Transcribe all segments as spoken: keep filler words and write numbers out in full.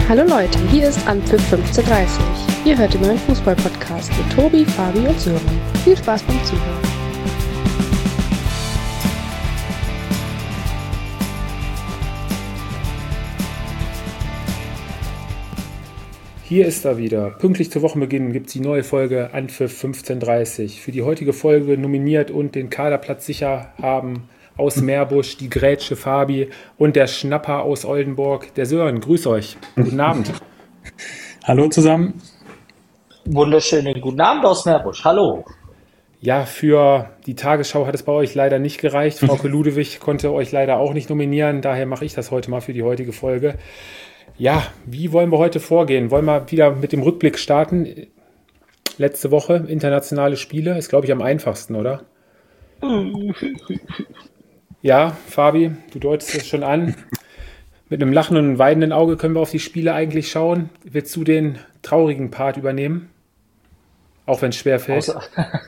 Hallo Leute, hier ist Anpfiff fünfzehn Uhr dreißig. Ihr hört den neuen Fußball-Podcast mit Tobi, Fabi und Sören. Viel Spaß beim Zuhören. Hier ist er wieder. Pünktlich zu Wochenbeginn gibt es die neue Folge Anpfiff fünfzehn Uhr dreißig. Für die heutige Folge nominiert und den Kaderplatz sicher haben aus Meerbusch die Grätsche Fabi und der Schnapper aus Oldenburg, der Sören. Grüß euch. Guten Abend. Hallo zusammen. Wunderschönen guten Abend aus Meerbusch. Hallo. Ja, für die Tagesschau hat es bei euch leider nicht gereicht. Frauke Ludewig konnte euch leider auch nicht nominieren. Daher mache ich das heute mal für die heutige Folge. Ja, wie wollen wir heute vorgehen? Wollen wir wieder mit dem Rückblick starten? Letzte Woche, internationale Spiele, ist, glaube ich, am einfachsten, oder? Ja, Fabi, du deutest es schon an. Mit einem lachenden und weinenden Auge können wir auf die Spiele eigentlich schauen. Willst du den traurigen Part übernehmen? Auch wenn es schwer fällt. Außer-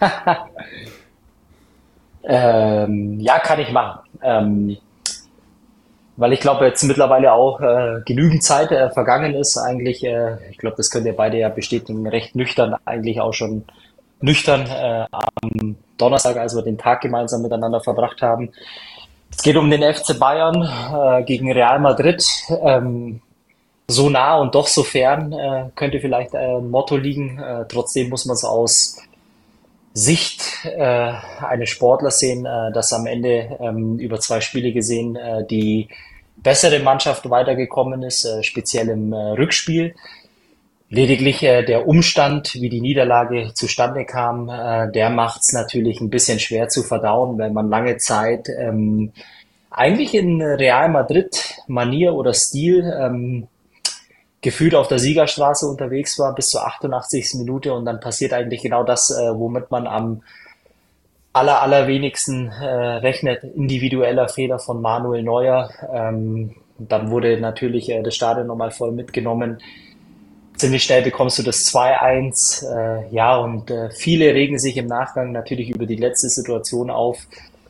Ähm, ja, kann ich machen. Ähm, weil ich glaube, jetzt mittlerweile auch äh, genügend Zeit äh, vergangen ist. Eigentlich, äh, ich glaube, das könnt ihr beide ja bestätigen, recht nüchtern, eigentlich auch schon nüchtern äh, am Donnerstag, als wir den Tag gemeinsam miteinander verbracht haben. Es geht um den F C Bayern äh, gegen Real Madrid. Ähm, so nah und doch so fern äh, könnte vielleicht äh, ein Motto liegen. Äh, trotzdem muss man es aus Sicht äh, eines Sportlers sehen, äh, dass am Ende ähm, über zwei Spiele gesehen äh, die bessere Mannschaft weitergekommen ist, äh, speziell im äh, Rückspiel. Lediglich äh, der Umstand, wie die Niederlage zustande kam, äh, der macht es natürlich ein bisschen schwer zu verdauen, wenn man lange Zeit ähm, eigentlich in Real Madrid-Manier oder Stil ähm, gefühlt auf der Siegerstraße unterwegs war bis zur achtundachtzigsten Minute und dann passiert eigentlich genau das, äh, womit man am aller, allerwenigsten äh, rechnet, individueller Fehler von Manuel Neuer. Ähm, dann wurde natürlich äh, das Stadion nochmal voll mitgenommen. Ziemlich schnell bekommst du das zwei eins, äh, ja, und äh, viele regen sich im Nachgang natürlich über die letzte Situation auf,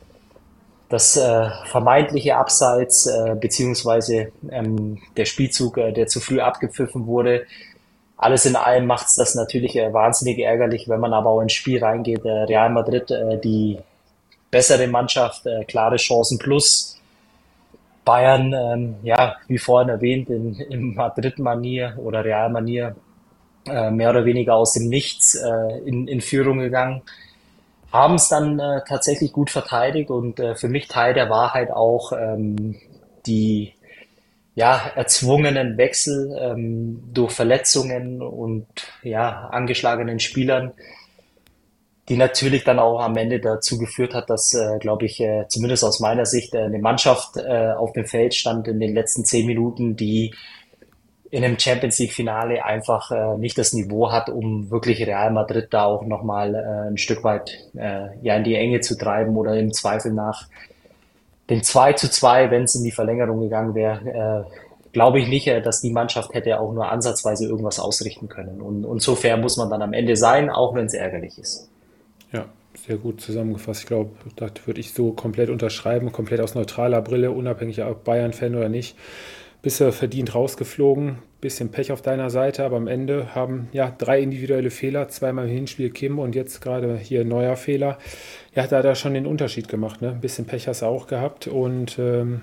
das äh, vermeintliche Abseits äh, beziehungsweise ähm, der Spielzug, äh, der zu früh abgepfiffen wurde. Alles in allem macht es das natürlich äh, wahnsinnig ärgerlich, wenn man aber auch ins Spiel reingeht. Äh, Real Madrid, äh, die bessere Mannschaft, äh, klare Chancen plus. Bayern, ähm, ja, wie vorhin erwähnt, in, in Madrid-Manier oder Real-Manier äh, mehr oder weniger aus dem Nichts äh, in, in Führung gegangen, haben es dann äh, tatsächlich gut verteidigt und äh, für mich Teil der Wahrheit auch ähm, die ja, erzwungenen Wechsel ähm, durch Verletzungen und ja, angeschlagenen Spielern, die natürlich dann auch am Ende dazu geführt hat, dass, äh, glaube ich, äh, zumindest aus meiner Sicht äh, eine Mannschaft äh, auf dem Feld stand in den letzten zehn Minuten, die in einem Champions League-Finale einfach äh, nicht das Niveau hat, um wirklich Real Madrid da auch nochmal äh, ein Stück weit äh, ja, in die Enge zu treiben oder im Zweifel nach dem zwei zu zwei, wenn es in die Verlängerung gegangen wäre, äh, glaube ich nicht, äh, dass die Mannschaft hätte auch nur ansatzweise irgendwas ausrichten können. Und, und so fair muss man dann am Ende sein, auch wenn es ärgerlich ist. Ja, sehr gut zusammengefasst. Ich glaube, das würde ich so komplett unterschreiben, komplett aus neutraler Brille, unabhängig ob Bayern-Fan oder nicht. Bist du verdient rausgeflogen, bisschen Pech auf deiner Seite, aber am Ende haben ja drei individuelle Fehler, zweimal im Hinspiel Kim und jetzt gerade hier ein neuer Fehler. Ja, da hat er schon den Unterschied gemacht, ne? Ein bisschen Pech hast du auch gehabt und ähm,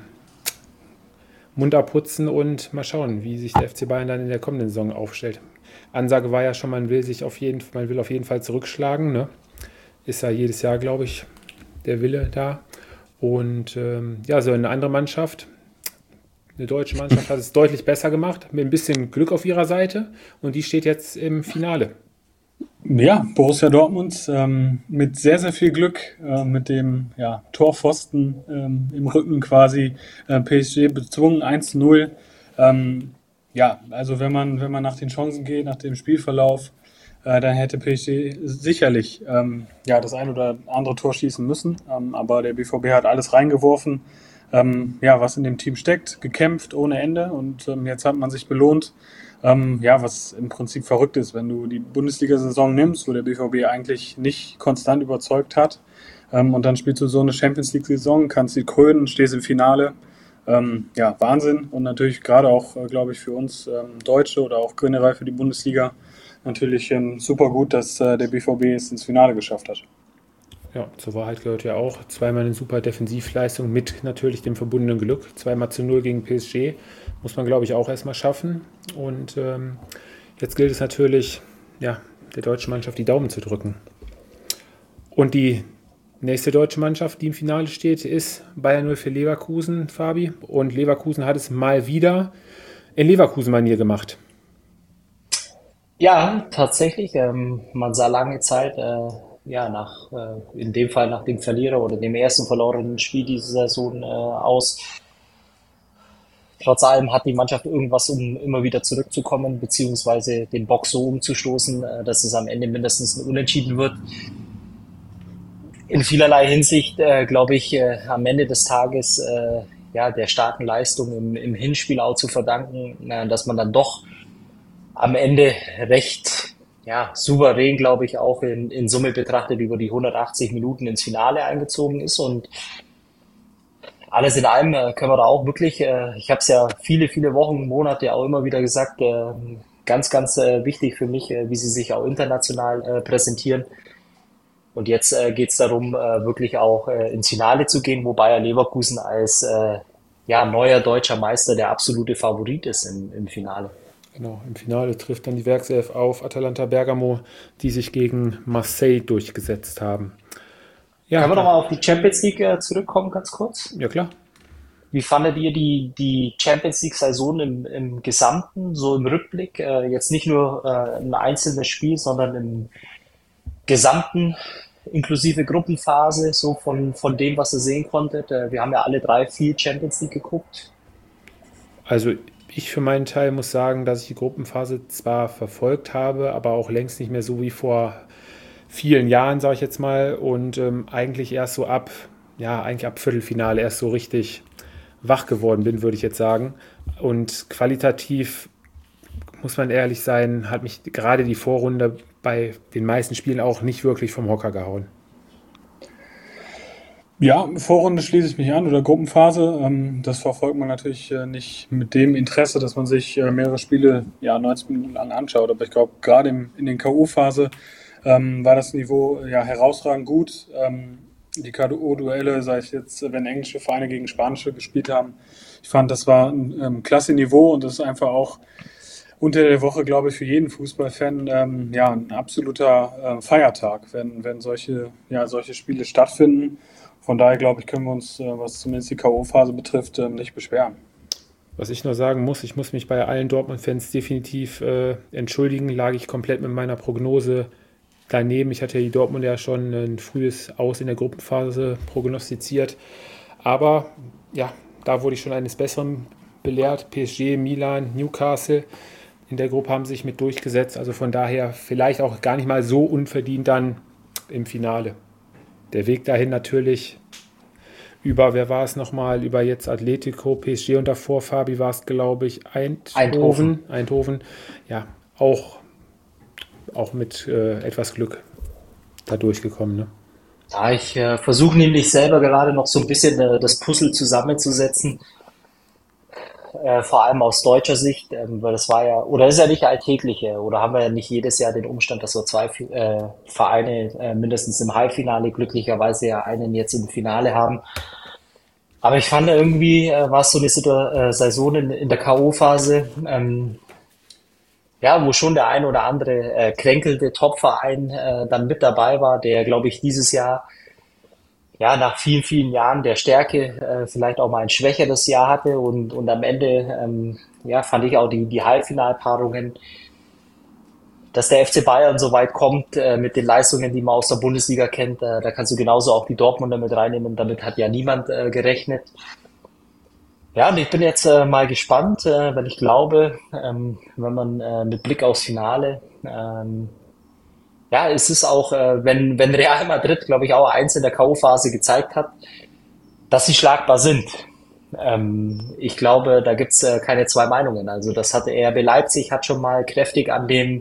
Mund abputzen und mal schauen, wie sich der F C Bayern dann in der kommenden Saison aufstellt. Ansage war ja schon, man will sich auf jeden, man will auf jeden Fall zurückschlagen, ne? Ist ja jedes Jahr, glaube ich, der Wille da. Und ähm, ja, so eine andere Mannschaft, eine deutsche Mannschaft hat es deutlich besser gemacht, mit ein bisschen Glück auf ihrer Seite und die steht jetzt im Finale. Ja, Borussia Dortmund ähm, mit sehr, sehr viel Glück, äh, mit dem ja, Torpfosten ähm, im Rücken quasi, äh, P S G bezwungen eins zu null. Ähm, ja, also wenn man, wenn man nach den Chancen geht, nach dem Spielverlauf, äh, dann hätte P S G sicherlich ähm, ja, das ein oder andere Tor schießen müssen, ähm, aber der B V B hat alles reingeworfen, ähm, ja, was in dem Team steckt, gekämpft ohne Ende und ähm, jetzt hat man sich belohnt. Ähm, ja, was im Prinzip verrückt ist, wenn du die Bundesliga-Saison nimmst, wo der B V B eigentlich nicht konstant überzeugt hat, ähm, und dann spielst du so eine Champions League-Saison, kannst sie krönen, stehst im Finale. ähm, ja, Wahnsinn. Und natürlich gerade auch, äh, glaube ich, für uns ähm, Deutsche oder auch generell für die Bundesliga natürlich ähm, super gut, dass äh, der B V B es ins Finale geschafft hat. Ja, zur Wahrheit gehört ja auch zweimal eine super Defensivleistung mit natürlich dem verbundenen Glück. Zweimal zu null gegen P S G muss man, glaube ich, auch erstmal schaffen. Und ähm, jetzt gilt es natürlich, ja, der deutschen Mannschaft die Daumen zu drücken. Und die nächste deutsche Mannschaft, die im Finale steht, ist Bayern null für Leverkusen, Fabi. Und Leverkusen hat es mal wieder in Leverkusen-Manier gemacht. Ja, tatsächlich. Ähm, man sah lange Zeit, äh, ja, nach, äh, in dem Fall nach dem Verlierer oder dem ersten verlorenen Spiel diese Saison äh, aus. Trotz allem hat die Mannschaft irgendwas, um immer wieder zurückzukommen, beziehungsweise den Bock so umzustoßen, äh, dass es am Ende mindestens ein Unentschieden wird. In vielerlei Hinsicht, äh, glaube ich, äh, am Ende des Tages äh, ja, der starken Leistung im, im Hinspiel auch zu verdanken, äh, dass man dann doch am Ende recht ja, souverän, glaube ich, auch in, in Summe betrachtet über die hundertachtzig Minuten ins Finale eingezogen ist. Und alles in allem äh, können wir da auch wirklich, äh, ich habe es ja viele, viele Wochen, Monate auch immer wieder gesagt, äh, ganz, ganz äh, wichtig für mich, äh, wie sie sich auch international äh, präsentieren. Und jetzt äh, geht es darum, äh, wirklich auch äh, ins Finale zu gehen, wo Bayer Leverkusen als äh, ja, neuer deutscher Meister der absolute Favorit ist im, im Finale. Genau, im Finale trifft dann die Werkself auf Atalanta Bergamo, die sich gegen Marseille durchgesetzt haben. Ja, Können wir nochmal auf die Champions League äh, zurückkommen, ganz kurz? ja klar. Wie fandet ihr die, die Champions League-Saison im, im Gesamten, so im Rückblick? Äh, jetzt nicht nur äh, ein einzelnes Spiel, sondern im Gesamten, inklusive Gruppenphase, so von, von dem, was ihr sehen konntet. Äh, wir haben ja alle drei viel Champions League geguckt. Also ich für meinen Teil muss sagen, dass ich die Gruppenphase zwar verfolgt habe, aber auch längst nicht mehr so wie vor vielen Jahren, sage ich jetzt mal, und ähm, eigentlich erst so ab, ja, eigentlich ab Viertelfinale erst so richtig wach geworden bin, würde ich jetzt sagen. Und qualitativ, muss man ehrlich sein, hat mich gerade die Vorrunde bei den meisten Spielen auch nicht wirklich vom Hocker gehauen. Ja, Vorrunde schließe ich mich an oder Gruppenphase. Ähm, das verfolgt man natürlich äh, nicht mit dem Interesse, dass man sich äh, mehrere Spiele ja neunzig Minuten lang anschaut. Aber ich glaube, gerade im, in den K O-Phase ähm, war das Niveau ja herausragend gut. Ähm, die K O-Duelle, sei es jetzt, wenn englische Vereine gegen spanische gespielt haben, ich fand, das war ein ähm, klasse Niveau und das ist einfach auch unter der Woche, glaube ich, für jeden Fußballfan ähm, ja, ein absoluter äh, Feiertag, wenn, wenn solche, ja, solche Spiele stattfinden. Von daher, glaube ich, können wir uns, äh, was zumindest die K O-Phase betrifft, ähm, nicht beschweren. Was ich nur sagen muss, ich muss mich bei allen Dortmund-Fans definitiv äh, entschuldigen, lag ich komplett mit meiner Prognose daneben. Ich hatte die Dortmund ja schon ein frühes Aus in der Gruppenphase prognostiziert. Aber ja, da wurde ich schon eines Besseren belehrt. P S G, Milan, Newcastle in der Gruppe haben sich mit durchgesetzt. Also von daher vielleicht auch gar nicht mal so unverdient dann im Finale. Der Weg dahin natürlich über, wer war es nochmal, über jetzt Atletico, P S G und davor, Fabi, war es, glaube ich, Eindhoven. Eindhoven. Eindhoven. Ja, auch, auch mit äh, etwas Glück da durchgekommen. Ne? Ja, ich äh, versuche nämlich selber gerade noch so ein bisschen äh, das Puzzle zusammenzusetzen. Äh, vor allem aus deutscher Sicht, ähm, weil das war ja, oder ist ja nicht alltäglich, äh, oder haben wir ja nicht jedes Jahr den Umstand, dass so zwei äh, Vereine äh, mindestens im Halbfinale, glücklicherweise ja einen jetzt im Finale haben. Aber ich fand irgendwie, äh, war es so eine Situ äh, Saison in, in der K O-Phase, ähm, ja, wo schon der ein oder andere äh, kränkelte Top-Verein äh, dann mit dabei war, der, glaube ich, dieses Jahr ja, nach vielen, vielen Jahren der Stärke äh, vielleicht auch mal ein schwächeres Jahr hatte und, und am Ende, ähm, ja, fand ich auch die, die Halbfinalpaarungen, dass der F C Bayern so weit kommt äh, mit den Leistungen, die man aus der Bundesliga kennt, äh, da kannst du genauso auch die Dortmunder mit reinnehmen, damit hat ja niemand äh, gerechnet. Ja, und ich bin jetzt äh, mal gespannt, äh, weil ich glaube, ähm, wenn man äh, mit Blick aufs Finale, ähm, ja, es ist auch, äh, wenn, wenn Real Madrid, glaube ich, auch eins in der K O-Phase gezeigt hat, dass sie schlagbar sind. Ähm, ich glaube, da gibt's äh, keine zwei Meinungen. Also das hatte R B Leipzig, hat schon mal kräftig an dem,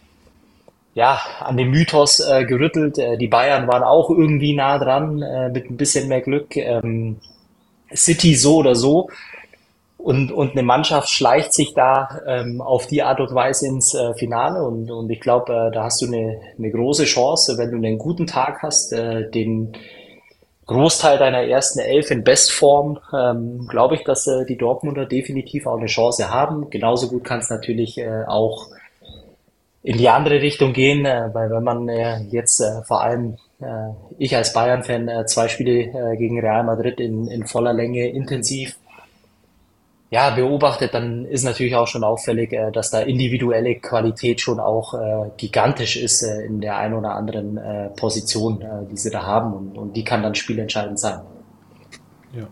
ja, an dem Mythos äh, gerüttelt. Äh, die Bayern waren auch irgendwie nah dran, äh, mit ein bisschen mehr Glück. Ähm, City so oder so. Und, und eine Mannschaft schleicht sich da ähm, auf die Art und Weise ins äh, Finale und, und ich glaube, äh, da hast du eine, eine große Chance, wenn du einen guten Tag hast, äh, den Großteil deiner ersten Elf in Bestform, ähm, glaube ich, dass äh, die Dortmunder definitiv auch eine Chance haben. Genauso gut kann es natürlich äh, auch in die andere Richtung gehen, äh, weil wenn man äh, jetzt äh, vor allem äh, ich als Bayern-Fan äh, zwei Spiele äh, gegen Real Madrid in, in voller Länge intensiv ja, beobachtet, dann ist natürlich auch schon auffällig, äh, dass da individuelle Qualität schon auch äh, gigantisch ist äh, in der einen oder anderen äh, Position, äh, die sie da haben und, und die kann dann spielentscheidend sein. Ja,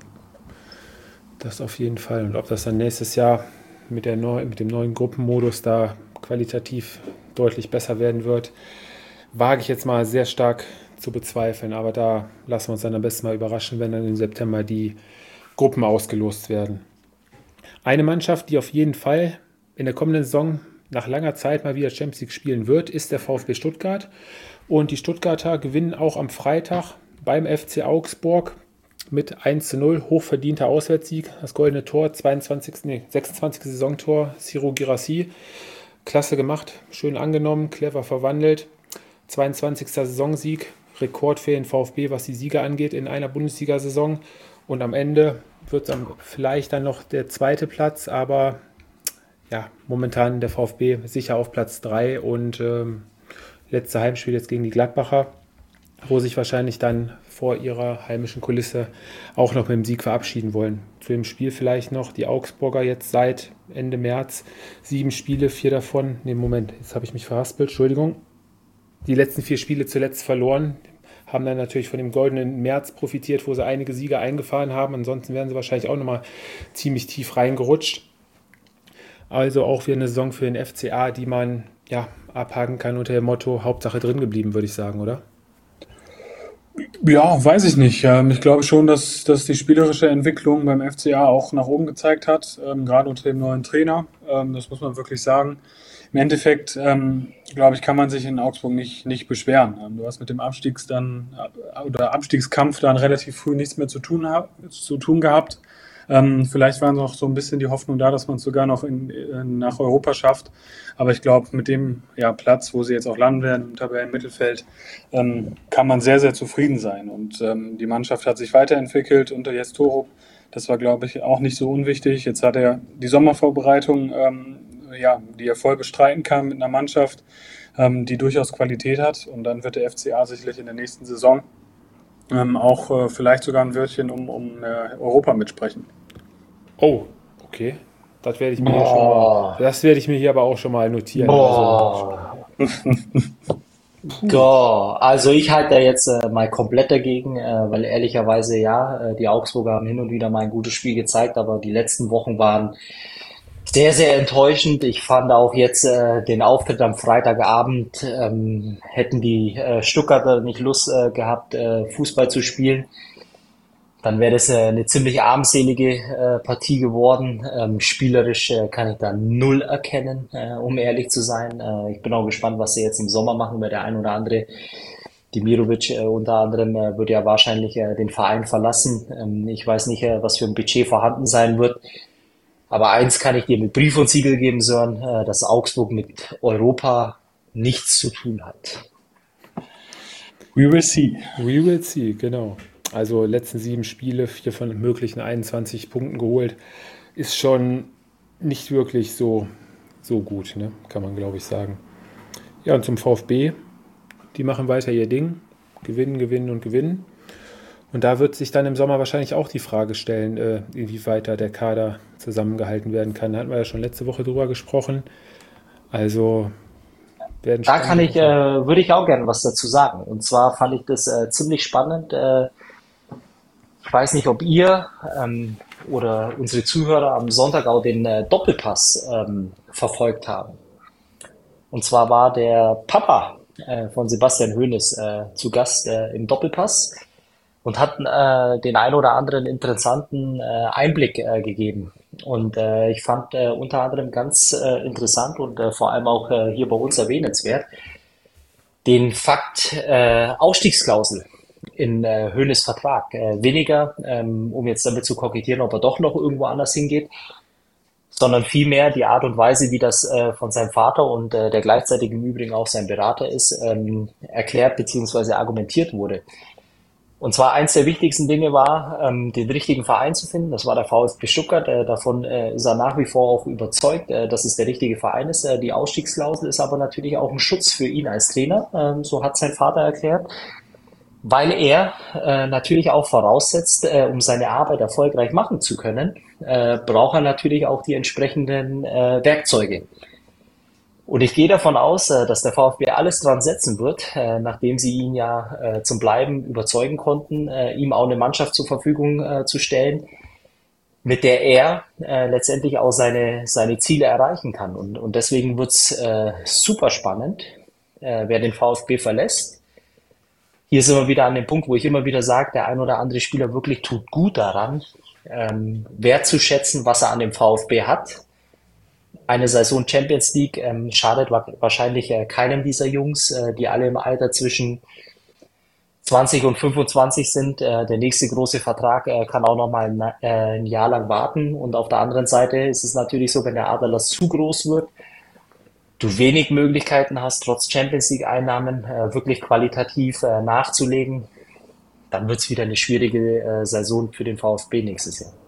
das auf jeden Fall. Und ob das dann nächstes Jahr mit, der neu, mit dem neuen Gruppenmodus da qualitativ deutlich besser werden wird, wage ich jetzt mal sehr stark zu bezweifeln. Aber da lassen wir uns dann am besten mal überraschen, wenn dann im September die Gruppen ausgelost werden. Eine Mannschaft, die auf jeden Fall in der kommenden Saison nach langer Zeit mal wieder Champions League spielen wird, ist der VfB Stuttgart. Und die Stuttgarter gewinnen auch am Freitag beim F C Augsburg mit eins zu null. Hochverdienter Auswärtssieg. Das goldene Tor, zweiundzwanzigste Nee, sechsundzwanzigste Saisontor, Ciro Guirassy. Klasse gemacht, schön angenommen, clever verwandelt. zweiundzwanzigster Saisonsieg, Rekord für den VfB, was die Siege angeht in einer Bundesliga-Saison. Und am Ende wird es dann vielleicht dann noch der zweite Platz, aber ja, momentan der VfB sicher auf Platz drei und ähm, letzte Heimspiel jetzt gegen die Gladbacher, wo sich wahrscheinlich dann vor ihrer heimischen Kulisse auch noch mit dem Sieg verabschieden wollen. Zu dem Spiel vielleicht noch die Augsburger jetzt seit Ende März sieben Spiele, vier davon, nee Moment, jetzt habe ich mich verhaspelt, Entschuldigung, die letzten vier Spiele zuletzt verloren, haben dann natürlich von dem goldenen März profitiert, wo sie einige Siege eingefahren haben. Ansonsten wären sie wahrscheinlich auch nochmal ziemlich tief reingerutscht. Also auch wieder eine Saison für den F C A, die man ja abhaken kann unter dem Motto Hauptsache drin geblieben, würde ich sagen, oder? Ja, weiß ich nicht. Ähm, Ich glaube schon, dass, dass die spielerische Entwicklung beim F C A auch nach oben gezeigt hat, ähm, gerade unter dem neuen Trainer. Ähm, Das muss man wirklich sagen. Im Endeffekt, ähm, glaube ich, kann man sich in Augsburg nicht, nicht beschweren. Ähm, Du hast mit dem Abstiegs dann, äh, oder Abstiegskampf dann relativ früh nichts mehr zu tun, hab, zu tun gehabt. Ähm, vielleicht war noch so ein bisschen die Hoffnung da, dass man es sogar noch in, in, nach Europa schafft. Aber ich glaube, mit dem ja, Platz, wo sie jetzt auch landen werden, im Tabellenmittelfeld, ähm, kann man sehr, sehr zufrieden sein. Und ähm, die Mannschaft hat sich weiterentwickelt unter Jes Torup. Das war, glaube ich, auch nicht so unwichtig. Jetzt hat er die Sommervorbereitung, ähm, ja, die er voll bestreiten kann mit einer Mannschaft, ähm, die durchaus Qualität hat. Und dann wird der F C A sicherlich in der nächsten Saison ähm, auch äh, vielleicht sogar ein Wörtchen um, um äh, Europa mitsprechen. Oh, okay. Das werde ich mir hier schon mal, das werde ich mir hier aber auch schon mal notieren. Boah. Go. Also ich halte da jetzt äh, mal komplett dagegen, äh, weil ehrlicherweise ja, äh, die Augsburger haben hin und wieder mal ein gutes Spiel gezeigt, aber die letzten Wochen waren sehr, sehr enttäuschend. Ich fand auch jetzt äh, den Auftritt am Freitagabend, ähm, hätten die äh, Stuttgarter nicht Lust äh, gehabt, äh, Fußball zu spielen, dann wäre das äh, eine ziemlich armselige äh, Partie geworden. Ähm, spielerisch äh, kann ich da null erkennen, äh, um ehrlich zu sein. Äh, ich bin auch gespannt, was sie jetzt im Sommer machen, weil der ein oder andere, Dimirovic äh, unter anderem, äh, wird ja wahrscheinlich äh, den Verein verlassen. Ähm, ich weiß nicht, äh, was für ein Budget vorhanden sein wird. Aber eins kann ich dir mit Brief und Siegel geben, Sören, äh, dass Augsburg mit Europa nichts zu tun hat. We will see. We will see, genau. Also letzten sieben Spiele, vier von möglichen einundzwanzig Punkten geholt, ist schon nicht wirklich so, so gut, ne? Kann man, glaube ich, sagen. Ja, und zum VfB, die machen weiter ihr Ding, gewinnen, gewinnen und gewinnen. Und da wird sich dann im Sommer wahrscheinlich auch die Frage stellen, äh, inwieweit da der Kader zusammengehalten werden kann. Da hatten wir ja schon letzte Woche drüber gesprochen. Also werden Da kann ich, äh, würde ich auch gerne was dazu sagen. Und zwar fand ich das äh, ziemlich spannend. Äh, ich weiß nicht, ob ihr ähm, oder unsere Zuhörer am Sonntag auch den äh, Doppelpass ähm, verfolgt haben. Und zwar war der Papa äh, von Sebastian Hoeneß äh, zu Gast äh, im Doppelpass und hat äh, den ein oder anderen interessanten äh, Einblick äh, gegeben. Und äh, ich fand äh, unter anderem ganz äh, interessant und äh, vor allem auch äh, hier bei uns erwähnenswert den Fakt äh, Ausstiegsklausel in äh, Hoeneß Vertrag. Äh, weniger, ähm, um jetzt damit zu kokettieren, ob er doch noch irgendwo anders hingeht, sondern vielmehr die Art und Weise, wie das äh, von seinem Vater und äh, der gleichzeitig im Übrigen auch sein Berater ist, ähm, erklärt bzw. argumentiert wurde. Und zwar eins der wichtigsten Dinge war, ähm, den richtigen Verein zu finden. Das war der VfB Stuttgart. Äh, davon äh, ist er nach wie vor auch überzeugt, äh, dass es der richtige Verein ist. Äh, die Ausstiegsklausel ist aber natürlich auch ein Schutz für ihn als Trainer. Ähm, so hat sein Vater erklärt. Weil er äh, natürlich auch voraussetzt, äh, um seine Arbeit erfolgreich machen zu können, äh, braucht er natürlich auch die entsprechenden äh, Werkzeuge. Und ich gehe davon aus, äh, dass der VfB alles dran setzen wird, äh, nachdem sie ihn ja äh, zum Bleiben überzeugen konnten, äh, ihm auch eine Mannschaft zur Verfügung äh, zu stellen, mit der er äh, letztendlich auch seine, seine Ziele erreichen kann. Und, und deswegen wird's äh, super spannend, äh, wer den VfB verlässt. Hier sind wir wieder an dem Punkt, wo ich immer wieder sage, der ein oder andere Spieler wirklich tut gut daran, ähm, wertzuschätzen, was er an dem VfB hat. Eine Saison Champions League ähm, schadet wa- wahrscheinlich äh, keinem dieser Jungs, äh, die alle im Alter zwischen zwanzig und fünfundzwanzig sind. Äh, der nächste große Vertrag äh, kann auch noch mal ein, äh, ein Jahr lang warten. Und auf der anderen Seite ist es natürlich so, wenn der Aderlass zu groß wird, du wenig Möglichkeiten hast, trotz Champions League-Einnahmen äh, wirklich qualitativ äh, nachzulegen, dann wird es wieder eine schwierige äh, Saison für den VfB nächstes Jahr.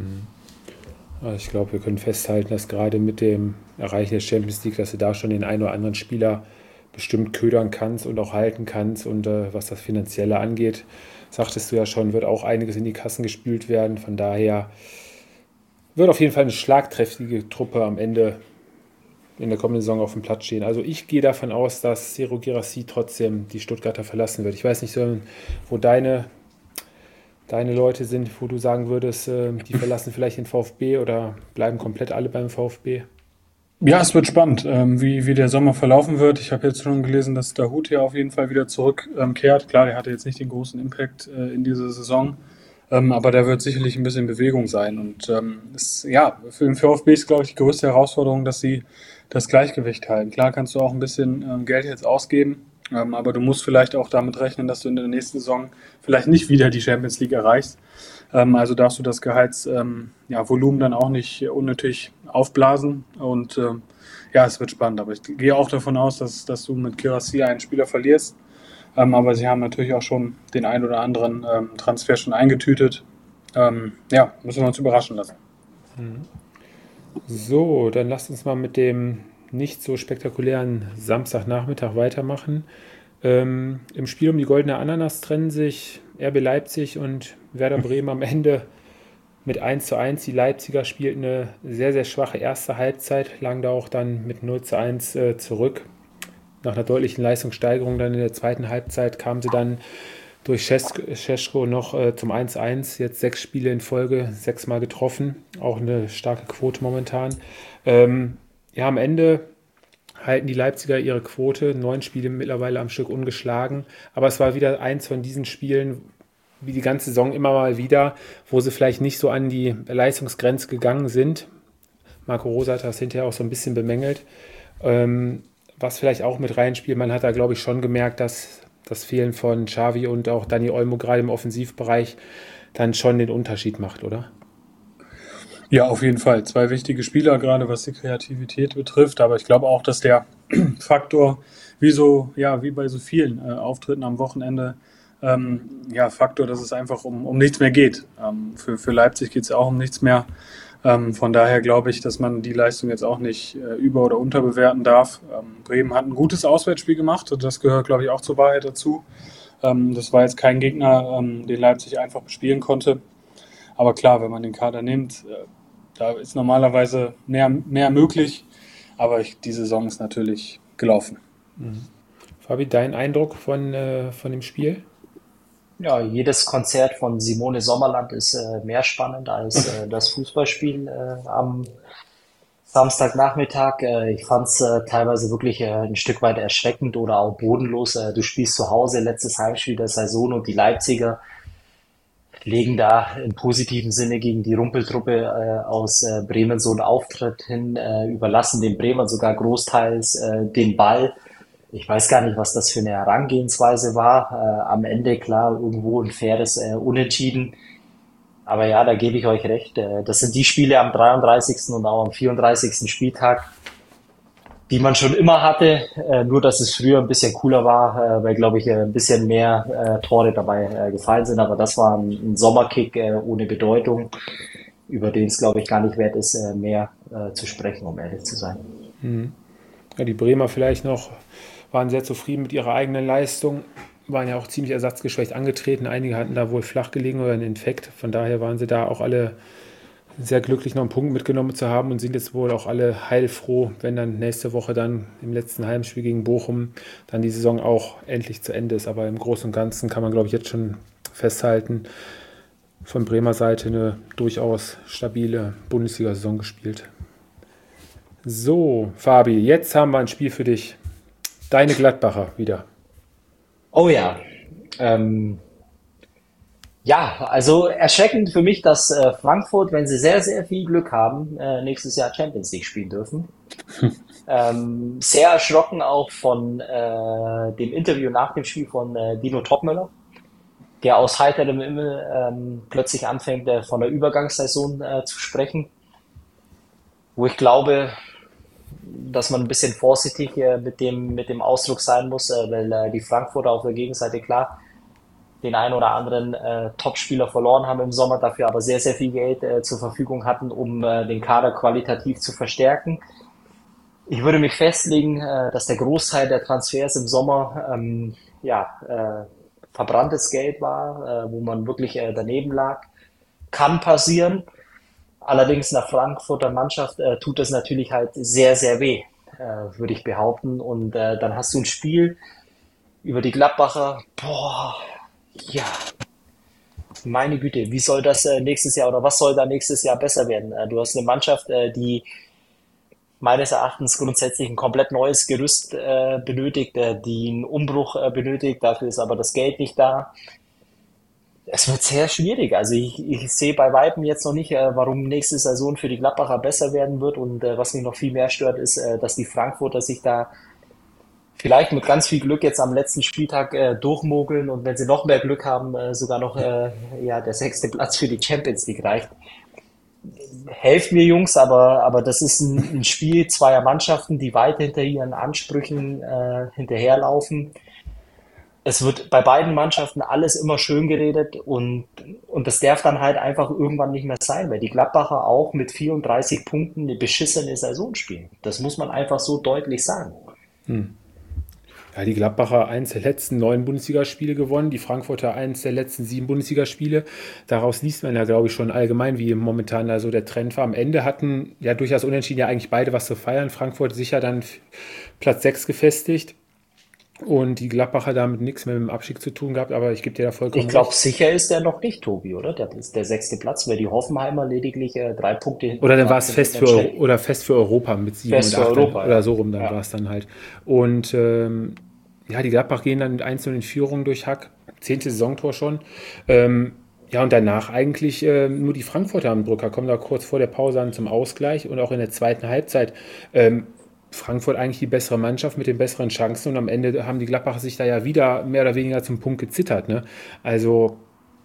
Also ich glaube, wir können festhalten, dass gerade mit dem Erreichen der Champions League, dass du da schon den einen oder anderen Spieler bestimmt ködern kannst und auch halten kannst. Und äh, was das Finanzielle angeht, sagtest du ja schon, wird auch einiges in die Kassen gespült werden. Von daher wird auf jeden Fall eine schlagkräftige Truppe am Ende in der kommenden Saison auf dem Platz stehen. Also ich gehe davon aus, dass Serhou Guirassy trotzdem die Stuttgarter verlassen wird. Ich weiß nicht, wo deine, deine Leute sind, wo du sagen würdest, äh, die verlassen vielleicht den VfB oder bleiben komplett alle beim VfB. Ja, es wird spannend, ähm, wie, wie der Sommer verlaufen wird. Ich habe jetzt schon gelesen, dass Dahoud hier auf jeden Fall wieder zurückkehrt. Klar, der hatte jetzt nicht den großen Impact äh, in dieser Saison, ähm, aber da wird sicherlich ein bisschen Bewegung sein. Und ähm, es, ja, für den VfB ist, glaube ich, die größte Herausforderung, dass sie das Gleichgewicht halten. Klar kannst du auch ein bisschen ähm, Geld jetzt ausgeben, ähm, aber du musst vielleicht auch damit rechnen, dass du in der nächsten Saison vielleicht nicht wieder die Champions League erreichst. Ähm, also darfst du das Gehaltsvolumen ähm, ja, Volumen dann auch nicht unnötig aufblasen. Und ähm, ja, es wird spannend. Aber ich gehe auch davon aus, dass, dass du mit Guirassy einen Spieler verlierst. Ähm, aber sie haben natürlich auch schon den ein oder anderen ähm, Transfer schon eingetütet. Ähm, ja, müssen wir uns überraschen lassen. So, dann lasst uns mal mit dem nicht so spektakulären Samstagnachmittag weitermachen. Ähm, Im Spiel um die Goldene Ananas trennen sich R B Leipzig und Werder Bremen am Ende mit eins zu eins. Die Leipziger spielten eine sehr, sehr schwache erste Halbzeit, lagen da auch dann mit null zu eins äh, zurück. Nach einer deutlichen Leistungssteigerung dann in der zweiten Halbzeit kamen sie dann durch Šeško noch äh, zum eins zu eins. Jetzt sechs Spiele in Folge, sechsmal getroffen. Auch eine starke Quote momentan. Ähm, ja, am Ende halten die Leipziger ihre Quote. Neun Spiele mittlerweile am Stück ungeschlagen. Aber es war wieder eins von diesen Spielen, wie die ganze Saison immer mal wieder, wo sie vielleicht nicht so an die Leistungsgrenze gegangen sind. Marco Rose hat das hinterher auch so ein bisschen bemängelt. Ähm, was vielleicht auch mit reinspielt, man hat da, glaube ich, schon gemerkt, dass das Fehlen von Xavi und auch Dani Olmo gerade im Offensivbereich dann schon den Unterschied macht, oder? Ja, auf jeden Fall. Zwei wichtige Spieler, gerade was die Kreativität betrifft. Aber ich glaube auch, dass der Faktor, wie so, ja, wie bei so vielen äh, Auftritten am Wochenende, ähm, ja, Faktor, dass es einfach um, um nichts mehr geht. Ähm, für, für Leipzig geht es ja auch um nichts mehr. Ähm, von daher glaube ich, dass man die Leistung jetzt auch nicht äh, über- oder unterbewerten darf. Ähm, Bremen hat ein gutes Auswärtsspiel gemacht. Das gehört, glaube ich, auch zur Wahrheit dazu. Ähm, das war jetzt kein Gegner, ähm, den Leipzig einfach bespielen konnte. Aber klar, wenn man den Kader nimmt, äh, da ist normalerweise mehr, mehr möglich. Aber ich, die Saison ist natürlich gelaufen. Mhm. Fabi, dein Eindruck von, äh, von dem Spiel? Ja, jedes Konzert von Simone Sommerland ist äh, mehr spannend als äh, das Fußballspiel äh, am Samstagnachmittag. Äh, ich fand es äh, teilweise wirklich äh, ein Stück weit erschreckend oder auch bodenlos. Äh, du spielst zu Hause, letztes Heimspiel der Saison und die Leipziger legen da im positiven Sinne gegen die Rumpeltruppe äh, aus äh, Bremen so einen Auftritt hin, äh, überlassen den Bremern sogar großteils äh, den Ball. Ich weiß gar nicht, was das für eine Herangehensweise war. Äh, am Ende, klar, irgendwo ein faires äh, Unentschieden. Aber ja, da gebe ich euch recht. Äh, Das sind die Spiele am dreiunddreißigsten und auch am vierunddreißigsten Spieltag, die man schon immer hatte, äh, nur dass es früher ein bisschen cooler war, äh, weil, glaube ich, äh, ein bisschen mehr äh, Tore dabei äh, gefallen sind. Aber das war ein, ein Sommerkick äh, ohne Bedeutung, über den es, glaube ich, gar nicht wert ist, äh, mehr äh, zu sprechen, um ehrlich zu sein. Ja, die Bremer vielleicht noch waren sehr zufrieden mit ihrer eigenen Leistung, waren ja auch ziemlich ersatzgeschwächt angetreten. Einige hatten da wohl flach gelegen oder einen Infekt. Von daher waren sie da auch alle sehr glücklich, noch einen Punkt mitgenommen zu haben und sind jetzt wohl auch alle heilfroh, wenn dann nächste Woche dann im letzten Heimspiel gegen Bochum dann die Saison auch endlich zu Ende ist. Aber im Großen und Ganzen kann man, glaube ich, jetzt schon festhalten, von Bremer Seite eine durchaus stabile Bundesliga-Saison gespielt. So, Fabi, jetzt haben wir ein Spiel für dich. Deine Gladbacher wieder. Oh ja, ähm, ja, also erschreckend für mich, dass äh, Frankfurt, wenn sie sehr, sehr viel Glück haben, äh, nächstes Jahr Champions League spielen dürfen. Ähm, sehr erschrocken auch von äh, dem Interview nach dem Spiel von äh, Dino Topmöller, der aus heiterem Himmel ähm, plötzlich anfängt, äh, von der Übergangssaison äh, zu sprechen, wo ich glaube, dass man ein bisschen vorsichtig äh, mit dem, mit dem Ausdruck sein muss, äh, weil äh, die Frankfurter auf der Gegenseite klar den einen oder anderen äh, Topspieler verloren haben im Sommer, dafür aber sehr, sehr viel Geld äh, zur Verfügung hatten, um äh, den Kader qualitativ zu verstärken. Ich würde mich festlegen, äh, dass der Großteil der Transfers im Sommer ähm, ja, äh, verbranntes Geld war, äh, wo man wirklich äh, daneben lag. Kann passieren. Allerdings einer Frankfurter Mannschaft äh, tut das natürlich halt sehr, sehr weh, äh, würde ich behaupten. Und äh, dann hast du ein Spiel über die Gladbacher. Boah, ja, meine Güte, wie soll das äh, nächstes Jahr oder was soll da nächstes Jahr besser werden? Äh, du hast eine Mannschaft, äh, die meines Erachtens grundsätzlich ein komplett neues Gerüst äh, benötigt, äh, die einen Umbruch äh, benötigt. Dafür ist aber das Geld nicht da. Es wird sehr schwierig. Also ich, ich sehe bei Weitem jetzt noch nicht, äh, warum nächste Saison für die Gladbacher besser werden wird. Und äh, was mich noch viel mehr stört, ist, äh, dass die Frankfurter sich da vielleicht mit ganz viel Glück jetzt am letzten Spieltag äh, durchmogeln und wenn sie noch mehr Glück haben, äh, sogar noch äh, ja, der sechste Platz für die Champions League reicht. Helft mir, Jungs, aber, aber das ist ein, ein Spiel zweier Mannschaften, die weit hinter ihren Ansprüchen äh, hinterherlaufen. Es wird bei beiden Mannschaften alles immer schön geredet und, und das darf dann halt einfach irgendwann nicht mehr sein, weil die Gladbacher auch mit vierunddreißig Punkten eine beschissene Saison spielen. Das muss man einfach so deutlich sagen. Ja, die Gladbacher eins der letzten neun Bundesligaspiele gewonnen, die Frankfurter eins der letzten sieben Bundesligaspiele. Daraus liest man ja, glaube ich, schon allgemein, wie momentan also der Trend war. Am Ende hatten ja durchaus unentschieden ja eigentlich beide was zu feiern. Frankfurt sicher dann Platz sechs gefestigt und die Gladbacher damit nichts mehr mit dem Abstieg zu tun gehabt, aber ich gebe dir da vollkommen Ich glaube, recht. sicher ist der noch nicht, Tobi, oder? Der, der sechste Platz, weil die Hoffenheimer lediglich äh, drei Punkte hinten Oder dann war dran es sind und fest dann für Euro, schnell. oder fest für Europa mit sieben Fest und für acht Europa, oder ja. so rum dann war Ja. es dann halt. Und ähm, ja, die Gladbach gehen dann mit eins null in Führung durch Hack, zehnte Saisontor schon. Ähm, ja, und danach eigentlich äh, nur die Frankfurter am Drücker, kommen da kurz vor der Pause an zum Ausgleich und auch in der zweiten Halbzeit. Ähm, Frankfurt eigentlich die bessere Mannschaft mit den besseren Chancen und am Ende haben die Gladbacher sich da ja wieder mehr oder weniger zum Punkt gezittert. Ne? Also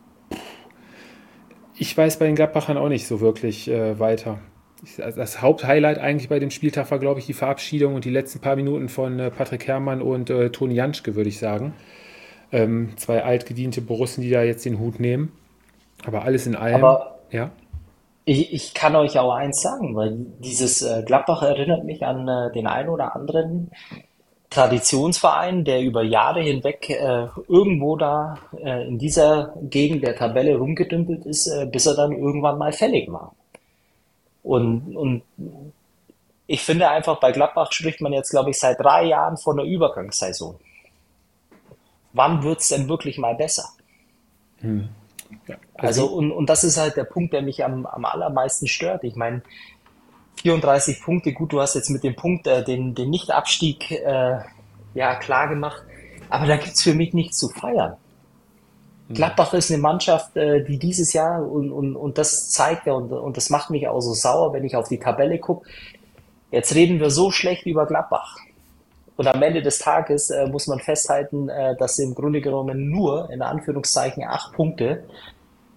ich weiß bei den Gladbachern auch nicht so wirklich äh, weiter. Ich, das Haupthighlight eigentlich bei dem Spieltag war, glaube ich, die Verabschiedung und die letzten paar Minuten von äh, Patrick Herrmann und äh, Toni Janschke, würde ich sagen. Ähm, zwei altgediente Borussen, die da jetzt den Hut nehmen. Aber alles in allem, Aber ja. ich, ich kann euch auch eins sagen, weil dieses äh, Gladbach erinnert mich an äh, den einen oder anderen Traditionsverein, der über Jahre hinweg äh, irgendwo da äh, in dieser Gegend der Tabelle rumgedümpelt ist, äh, bis er dann irgendwann mal fällig war. Und, und ich finde einfach, bei Gladbach spricht man jetzt, glaube ich, seit drei Jahren von einer Übergangssaison. Wann wird's denn wirklich mal besser? Ja, also Also, wie, und, und das ist halt der Punkt, der mich am, am allermeisten stört. Ich meine, vierunddreißig Punkte, gut, du hast jetzt mit dem Punkt äh, den, den Nicht-Abstieg äh, ja, klar gemacht, aber da gibt's für mich nichts zu feiern. Gladbach ist eine Mannschaft, äh, die dieses Jahr, und, und, und das zeigt ja, und, und das macht mich auch so sauer, wenn ich auf die Tabelle gucke. Jetzt reden wir so schlecht über Gladbach. Und am Ende des Tages äh, muss man festhalten, äh, dass sie im Grunde genommen nur, in Anführungszeichen, acht Punkte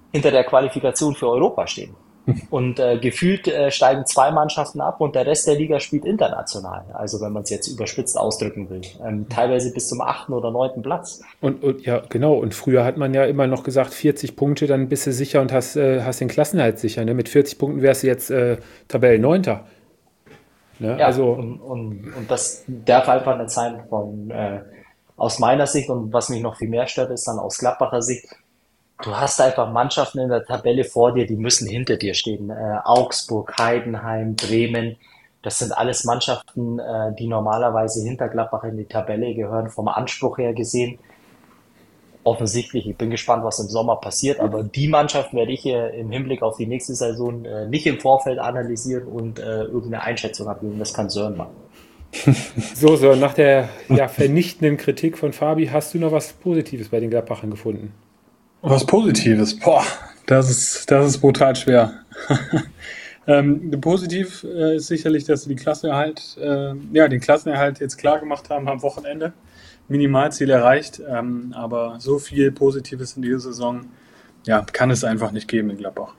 hinter der Qualifikation für Europa stehen. Und äh, gefühlt äh, steigen zwei Mannschaften ab und der Rest der Liga spielt international. Also wenn man es jetzt überspitzt ausdrücken will. Ähm, teilweise bis zum achten oder neunten Platz. Und, und ja, genau. Und früher hat man ja immer noch gesagt, vierzig Punkte, dann bist du sicher und hast, äh, hast den Klassenerhalt sicher. Ne? Mit vierzig Punkten wärst du jetzt äh, Tabellenneunter. Ne? Ja, Also, und, und, und das darf einfach nicht sein von äh, aus meiner Sicht. Und was mich noch viel mehr stört, ist dann aus Gladbacher Sicht, du hast einfach Mannschaften in der Tabelle vor dir, die müssen hinter dir stehen. Äh, Augsburg, Heidenheim, Bremen, das sind alles Mannschaften, äh, die normalerweise hinter Gladbach in die Tabelle gehören, vom Anspruch her gesehen. Offensichtlich, ich bin gespannt, was im Sommer passiert, aber die Mannschaft werde ich äh, im Hinblick auf die nächste Saison äh, nicht im Vorfeld analysieren und äh, irgendeine Einschätzung abgeben. Das kann Sören machen. so, so, nach der ja, vernichtenden Kritik von Fabi, hast du noch was Positives bei den Gladbachern gefunden? Was Positives? Boah, das ist, das ist brutal schwer. ähm, positiv äh, ist sicherlich, dass sie die Klassenerhalt, äh, ja, den Klassenerhalt jetzt klar gemacht haben am Wochenende. Minimalziel erreicht, ähm, aber so viel Positives in dieser Saison, ja, kann es einfach nicht geben in Gladbach.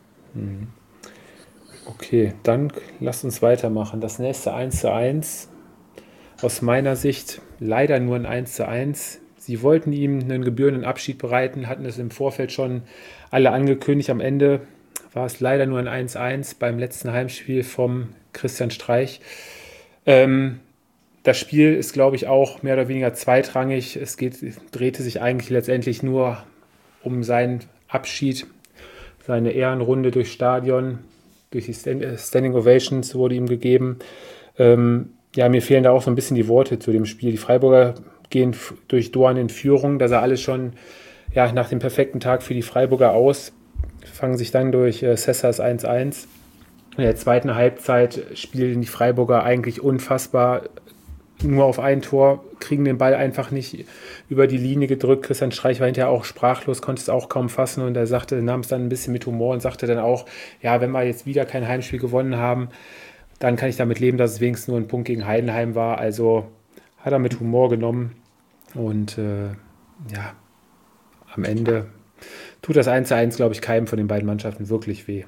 Okay, dann lasst uns weitermachen. Das nächste eins zu eins. Aus meiner Sicht leider nur ein eins zu eins. Sie wollten ihm einen gebührenden Abschied bereiten, hatten es im Vorfeld schon alle angekündigt. Am Ende war es leider nur ein eins zu eins beim letzten Heimspiel vom Christian Streich. Ähm, das Spiel ist, glaube ich, auch mehr oder weniger zweitrangig. Es geht, drehte sich eigentlich letztendlich nur um seinen Abschied, seine Ehrenrunde durchs Stadion, durch die Standing Ovations wurde ihm gegeben. Ähm, ja, mir fehlen da auch so ein bisschen die Worte zu dem Spiel. Die Freiburger gehen durch Doan in Führung. Da sah alles schon ja, nach dem perfekten Tag für die Freiburger aus. Fangen sich dann durch äh, Cessas eins eins. In der zweiten Halbzeit spielen die Freiburger eigentlich unfassbar nur auf ein Tor, kriegen den Ball einfach nicht über die Linie gedrückt. Christian Streich war hinterher auch sprachlos, konnte es auch kaum fassen und er sagte, nahm es dann ein bisschen mit Humor und sagte dann auch, ja, wenn wir jetzt wieder kein Heimspiel gewonnen haben, dann kann ich damit leben, dass es wenigstens nur ein Punkt gegen Heidenheim war. Also hat er mit Humor genommen und äh, ja, am Ende tut das eins zu eins, glaube ich, keinem von den beiden Mannschaften wirklich weh.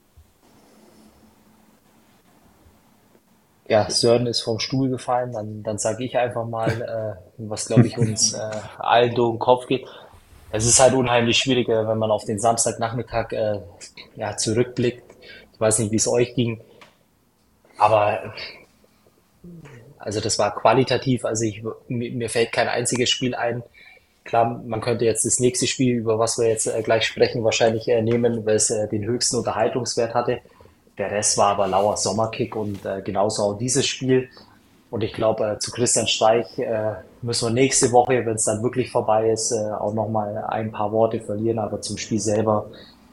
Ja, Sören ist vom Stuhl gefallen, dann, dann sage ich einfach mal, äh, was glaube ich uns äh, allen durch den Kopf geht. Es ist halt unheimlich schwierig, äh, wenn man auf den Samstagnachmittag äh, ja, zurückblickt. Ich weiß nicht, wie es euch ging, aber also das war qualitativ, also ich, mir, mir fällt kein einziges Spiel ein. Klar, man könnte jetzt das nächste Spiel, über was wir jetzt äh, gleich sprechen, wahrscheinlich äh, nehmen, weil es äh, den höchsten Unterhaltungswert hatte. Der Rest war aber lauer Sommerkick und äh, genauso auch dieses Spiel. Und ich glaube, äh, zu Christian Streich äh, müssen wir nächste Woche, wenn es dann wirklich vorbei ist, äh, auch nochmal ein paar Worte verlieren. Aber zum Spiel selber,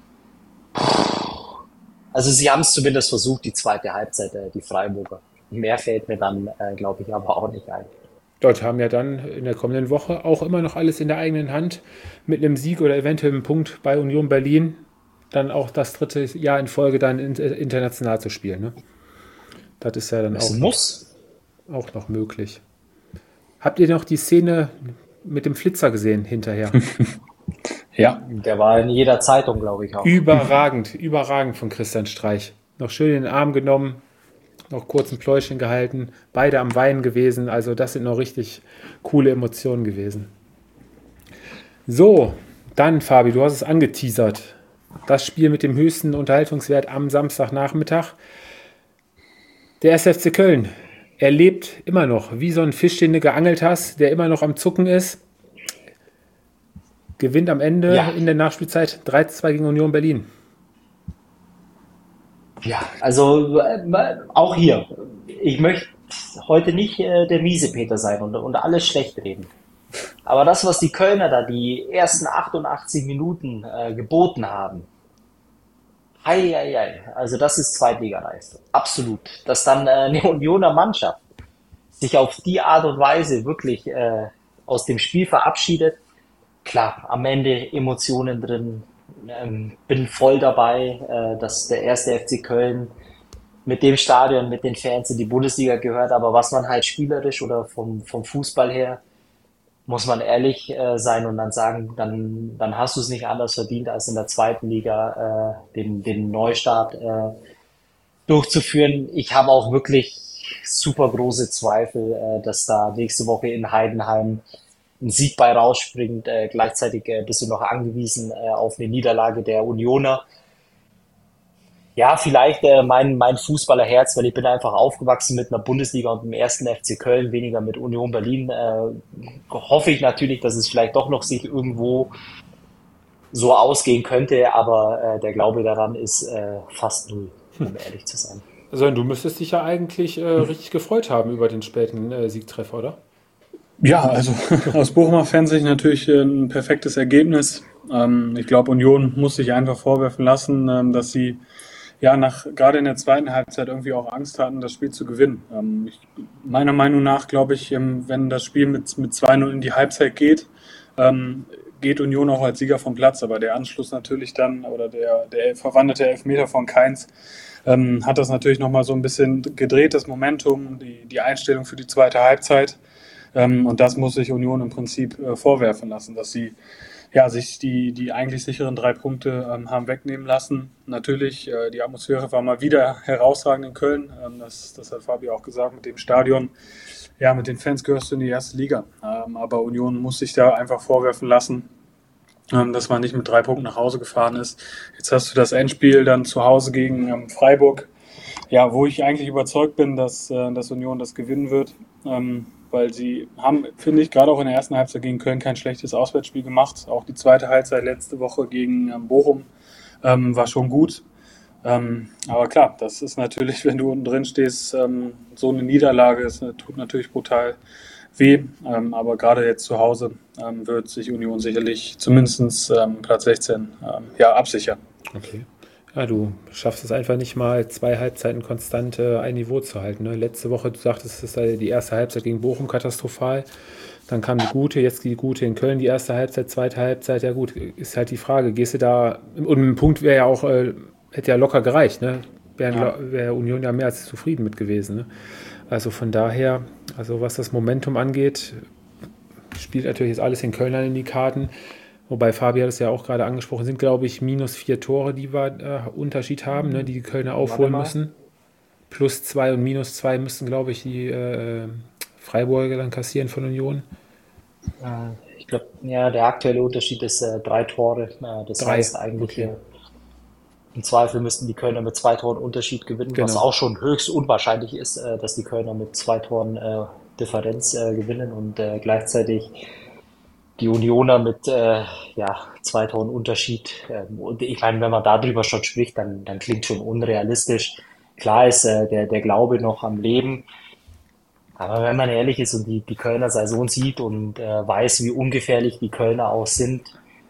also sie haben es zumindest versucht, die zweite Halbzeit, äh, die Freiburger. Mehr fällt mir dann, äh, glaube ich, aber auch nicht ein. Dort haben ja dann in der kommenden Woche auch immer noch alles in der eigenen Hand. Mit einem Sieg oder eventuell einem Punkt bei Union Berlin dann auch das dritte Jahr in Folge dann international zu spielen. Ne? Das ist ja dann Es auch, muss. Noch, auch noch möglich. Habt ihr noch die Szene mit dem Flitzer gesehen hinterher? Ja. Der war in jeder Zeitung, glaube ich, auch. Überragend, überragend von Christian Streich. Noch schön in den Arm genommen, noch kurz ein Pläuschen gehalten, beide am Weinen gewesen. Also das sind noch richtig coole Emotionen gewesen. So, dann Fabi, du hast es angeteasert. Das Spiel mit dem höchsten Unterhaltungswert am Samstagnachmittag. Der erste F C Köln, er lebt immer noch, wie so ein Fisch, den du geangelt hast, der immer noch am Zucken ist. Gewinnt am Ende Ja. in der Nachspielzeit drei zu zwei gegen Union Berlin. Ja, also äh, auch hier. Ich möchte heute nicht äh, der Miesepeter sein und, und alles schlecht reden. Aber das, was die Kölner da die ersten achtundachtzig Minuten äh, geboten haben, hei, hei, hei, also das ist Zweitligareif. Absolut. Dass dann äh, eine Unioner Mannschaft sich auf die Art und Weise wirklich äh, aus dem Spiel verabschiedet. Klar, am Ende Emotionen drin. Ähm, bin voll dabei, äh, dass der erste F C Köln mit dem Stadion, mit den Fans in die Bundesliga gehört. Aber was man halt spielerisch oder vom, vom Fußball her muss man ehrlich äh, sein und dann sagen, dann, dann hast du es nicht anders verdient, als in der zweiten Liga äh, den, den Neustart äh, durchzuführen. Ich habe auch wirklich super große Zweifel, äh, dass da nächste Woche in Heidenheim ein Sieg bei rausspringt. Äh, gleichzeitig äh, bist du noch angewiesen äh, auf eine Niederlage der Unioner. Ja, vielleicht äh, mein, mein Fußballerherz, weil ich bin einfach aufgewachsen mit einer Bundesliga und dem ersten F C Köln, weniger mit Union Berlin. Äh, hoffe ich natürlich, dass es vielleicht doch noch sich irgendwo so ausgehen könnte, aber äh, der Glaube daran ist äh, fast null, um ehrlich zu sein. Also du müsstest dich ja eigentlich äh, richtig gefreut haben über den späten äh, Siegtreffer, oder? Ja, also aus Bochumer Fansicht natürlich äh, ein perfektes Ergebnis. Ähm, ich glaube, Union muss sich einfach vorwerfen lassen, ähm, dass sie ja nach gerade in der zweiten Halbzeit irgendwie auch Angst hatten, das Spiel zu gewinnen. Ähm, ich, meiner Meinung nach glaube ich, ähm, wenn das Spiel mit, mit zwei null in die Halbzeit geht, ähm, geht Union auch als Sieger vom Platz. Aber der Anschluss natürlich dann oder der, der verwandelte Elfmeter von Kainz ähm, hat das natürlich nochmal so ein bisschen gedreht, das Momentum, die, die Einstellung für die zweite Halbzeit. Ähm, und das muss sich Union im Prinzip äh, vorwerfen lassen, dass sie ja, sich die, die eigentlich sicheren drei Punkte ähm, haben wegnehmen lassen. Natürlich, äh, die Atmosphäre war mal wieder herausragend in Köln. Ähm, das, das hat Fabi auch gesagt, mit dem Stadion. Ja, mit den Fans gehörst du in die erste Liga. Ähm, aber Union muss sich da einfach vorwerfen lassen, ähm, dass man nicht mit drei Punkten nach Hause gefahren ist. Jetzt hast du das Endspiel dann zu Hause gegen ähm, Freiburg. Ja, wo ich eigentlich überzeugt bin, dass, äh, dass Union das gewinnen wird. Ähm, weil sie haben, finde ich, gerade auch in der ersten Halbzeit gegen Köln kein schlechtes Auswärtsspiel gemacht. Auch die zweite Halbzeit letzte Woche gegen ähm, Bochum ähm, war schon gut. Ähm, aber klar, das ist natürlich, wenn du unten drin stehst, ähm, so eine Niederlage, es tut natürlich brutal weh. Ähm, aber gerade jetzt zu Hause ähm, wird sich Union sicherlich zumindest ähm, Platz sechzehn ähm, ja, absichern. Okay. Ja, du schaffst es einfach nicht mal, zwei Halbzeiten konstant äh, ein Niveau zu halten. Ne? Letzte Woche, du sagtest, es sei die erste Halbzeit gegen Bochum katastrophal. Dann kam die gute, jetzt die gute in Köln, die erste Halbzeit, zweite Halbzeit. Ja gut, ist halt die Frage, gehst du da, und ein Punkt wäre ja auch, äh, hätte ja locker gereicht, ne? Wäre Ja. wär Union ja mehr als zufrieden mit gewesen. Ne? Also von daher, also was das Momentum angeht, spielt natürlich jetzt alles in Köln in die Karten. Wobei Fabi hat es ja auch gerade angesprochen, sind glaube ich minus vier Tore, die wir äh, Unterschied haben, ne, die die Kölner aufholen müssen. Plus zwei und minus zwei müssten glaube ich die äh, Freiburger dann kassieren von Union. Äh, ich glaube, ja, der aktuelle Unterschied ist äh, drei Tore. Äh, das Drei, heißt eigentlich, okay. äh, im Zweifel müssten die Kölner mit zwei Toren Unterschied gewinnen, was Genau. auch schon höchst unwahrscheinlich ist, äh, dass die Kölner mit zwei Toren äh, Differenz äh, gewinnen und äh, gleichzeitig die Unioner mit äh, ja, zwei Toren Unterschied. Ähm, und ich meine, wenn man darüber schon spricht, dann, dann klingt schon unrealistisch. Klar ist äh, der, der Glaube noch am Leben. Aber wenn man ehrlich ist und die, die Kölner Saison sieht und äh, weiß, wie ungefährlich die Kölner auch sind,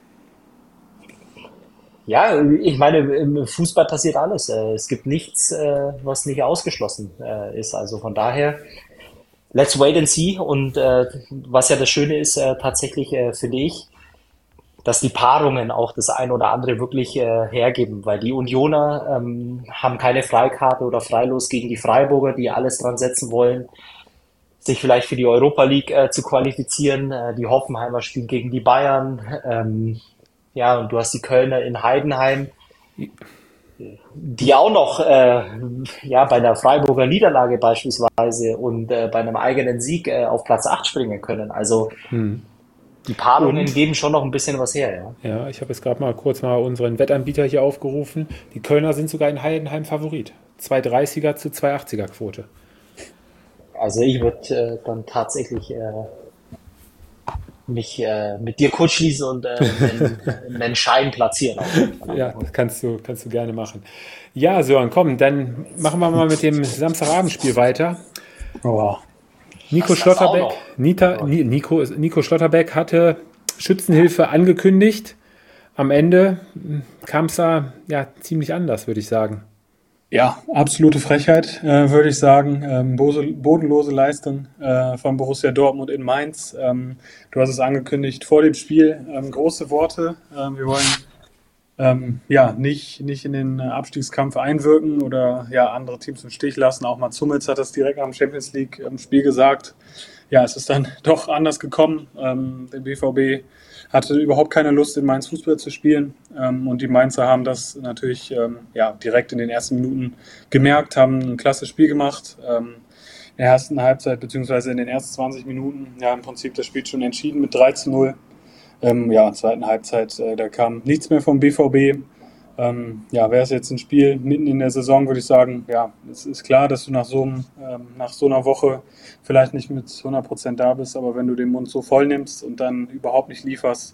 ja, ich meine, im Fußball passiert alles. Äh, Es gibt nichts, äh, was nicht ausgeschlossen äh, ist. Also von daher, let's wait and see. Und äh, was ja das Schöne ist, äh, tatsächlich äh, finde ich, dass die Paarungen auch das ein oder andere wirklich äh, hergeben, weil die Unioner ähm, haben keine Freikarte oder Freilos gegen die Freiburger, die alles dran setzen wollen, sich vielleicht für die Europa League äh, zu qualifizieren. Äh, die Hoffenheimer spielen gegen die Bayern. Ähm, ja, und du hast die Kölner in Heidenheim, die auch noch äh, ja, bei einer Freiburger Niederlage beispielsweise und äh, bei einem eigenen Sieg äh, auf Platz acht springen können. Also Hm. die Paarungen Und? geben schon noch ein bisschen was her, ja. Ja, ich habe jetzt gerade mal kurz mal unseren Wettanbieter hier aufgerufen. Die Kölner sind sogar in Heidenheim Favorit. zwei dreißiger zu zwei achtziger Quote. Also ich würde äh, dann tatsächlich äh, mich äh, mit dir kurz schließen und äh, einen, einen Schein platzieren. Auf jeden Fall. Ja, das kannst du, kannst du gerne machen. Ja, Sören, komm, dann machen wir mal mit dem Samstagabendspiel weiter. Oh. Nico Was, das auch Schlotterbeck, noch? Nita, Ni- Nico, Nico Schlotterbeck hatte Schützenhilfe angekündigt. Am Ende kam es da ja ziemlich anders, würde ich sagen. Ja, absolute Frechheit, äh, würde ich sagen. Ähm, bose, bodenlose Leistung äh, von Borussia Dortmund in Mainz. Ähm, du hast es angekündigt vor dem Spiel. Ähm, große Worte. Ähm, wir wollen ähm, ja, nicht, nicht in den Abstiegskampf einwirken oder ja, andere Teams im Stich lassen. Auch Mats Hummels hat das direkt am Champions League-Spiel gesagt. Ja, es ist dann doch anders gekommen. Ähm, der B V B hatte überhaupt keine Lust, in Mainz Fußball zu spielen. Ähm, und die Mainzer haben das natürlich ähm, ja, direkt in den ersten Minuten gemerkt, haben ein klasse Spiel gemacht. Ähm, in der ersten Halbzeit, beziehungsweise in den ersten zwanzig Minuten, ja, im Prinzip das Spiel schon entschieden mit drei zu null. Ähm, ja, zweiten Halbzeit, äh, da kam nichts mehr vom B V B. Ähm, ja, wäre es jetzt ein Spiel mitten in der Saison, würde ich sagen, ja, es ist klar, dass du nach so, einem, ähm, nach so einer Woche vielleicht nicht mit hundert Prozent da bist, aber wenn du den Mund so voll nimmst und dann überhaupt nicht lieferst,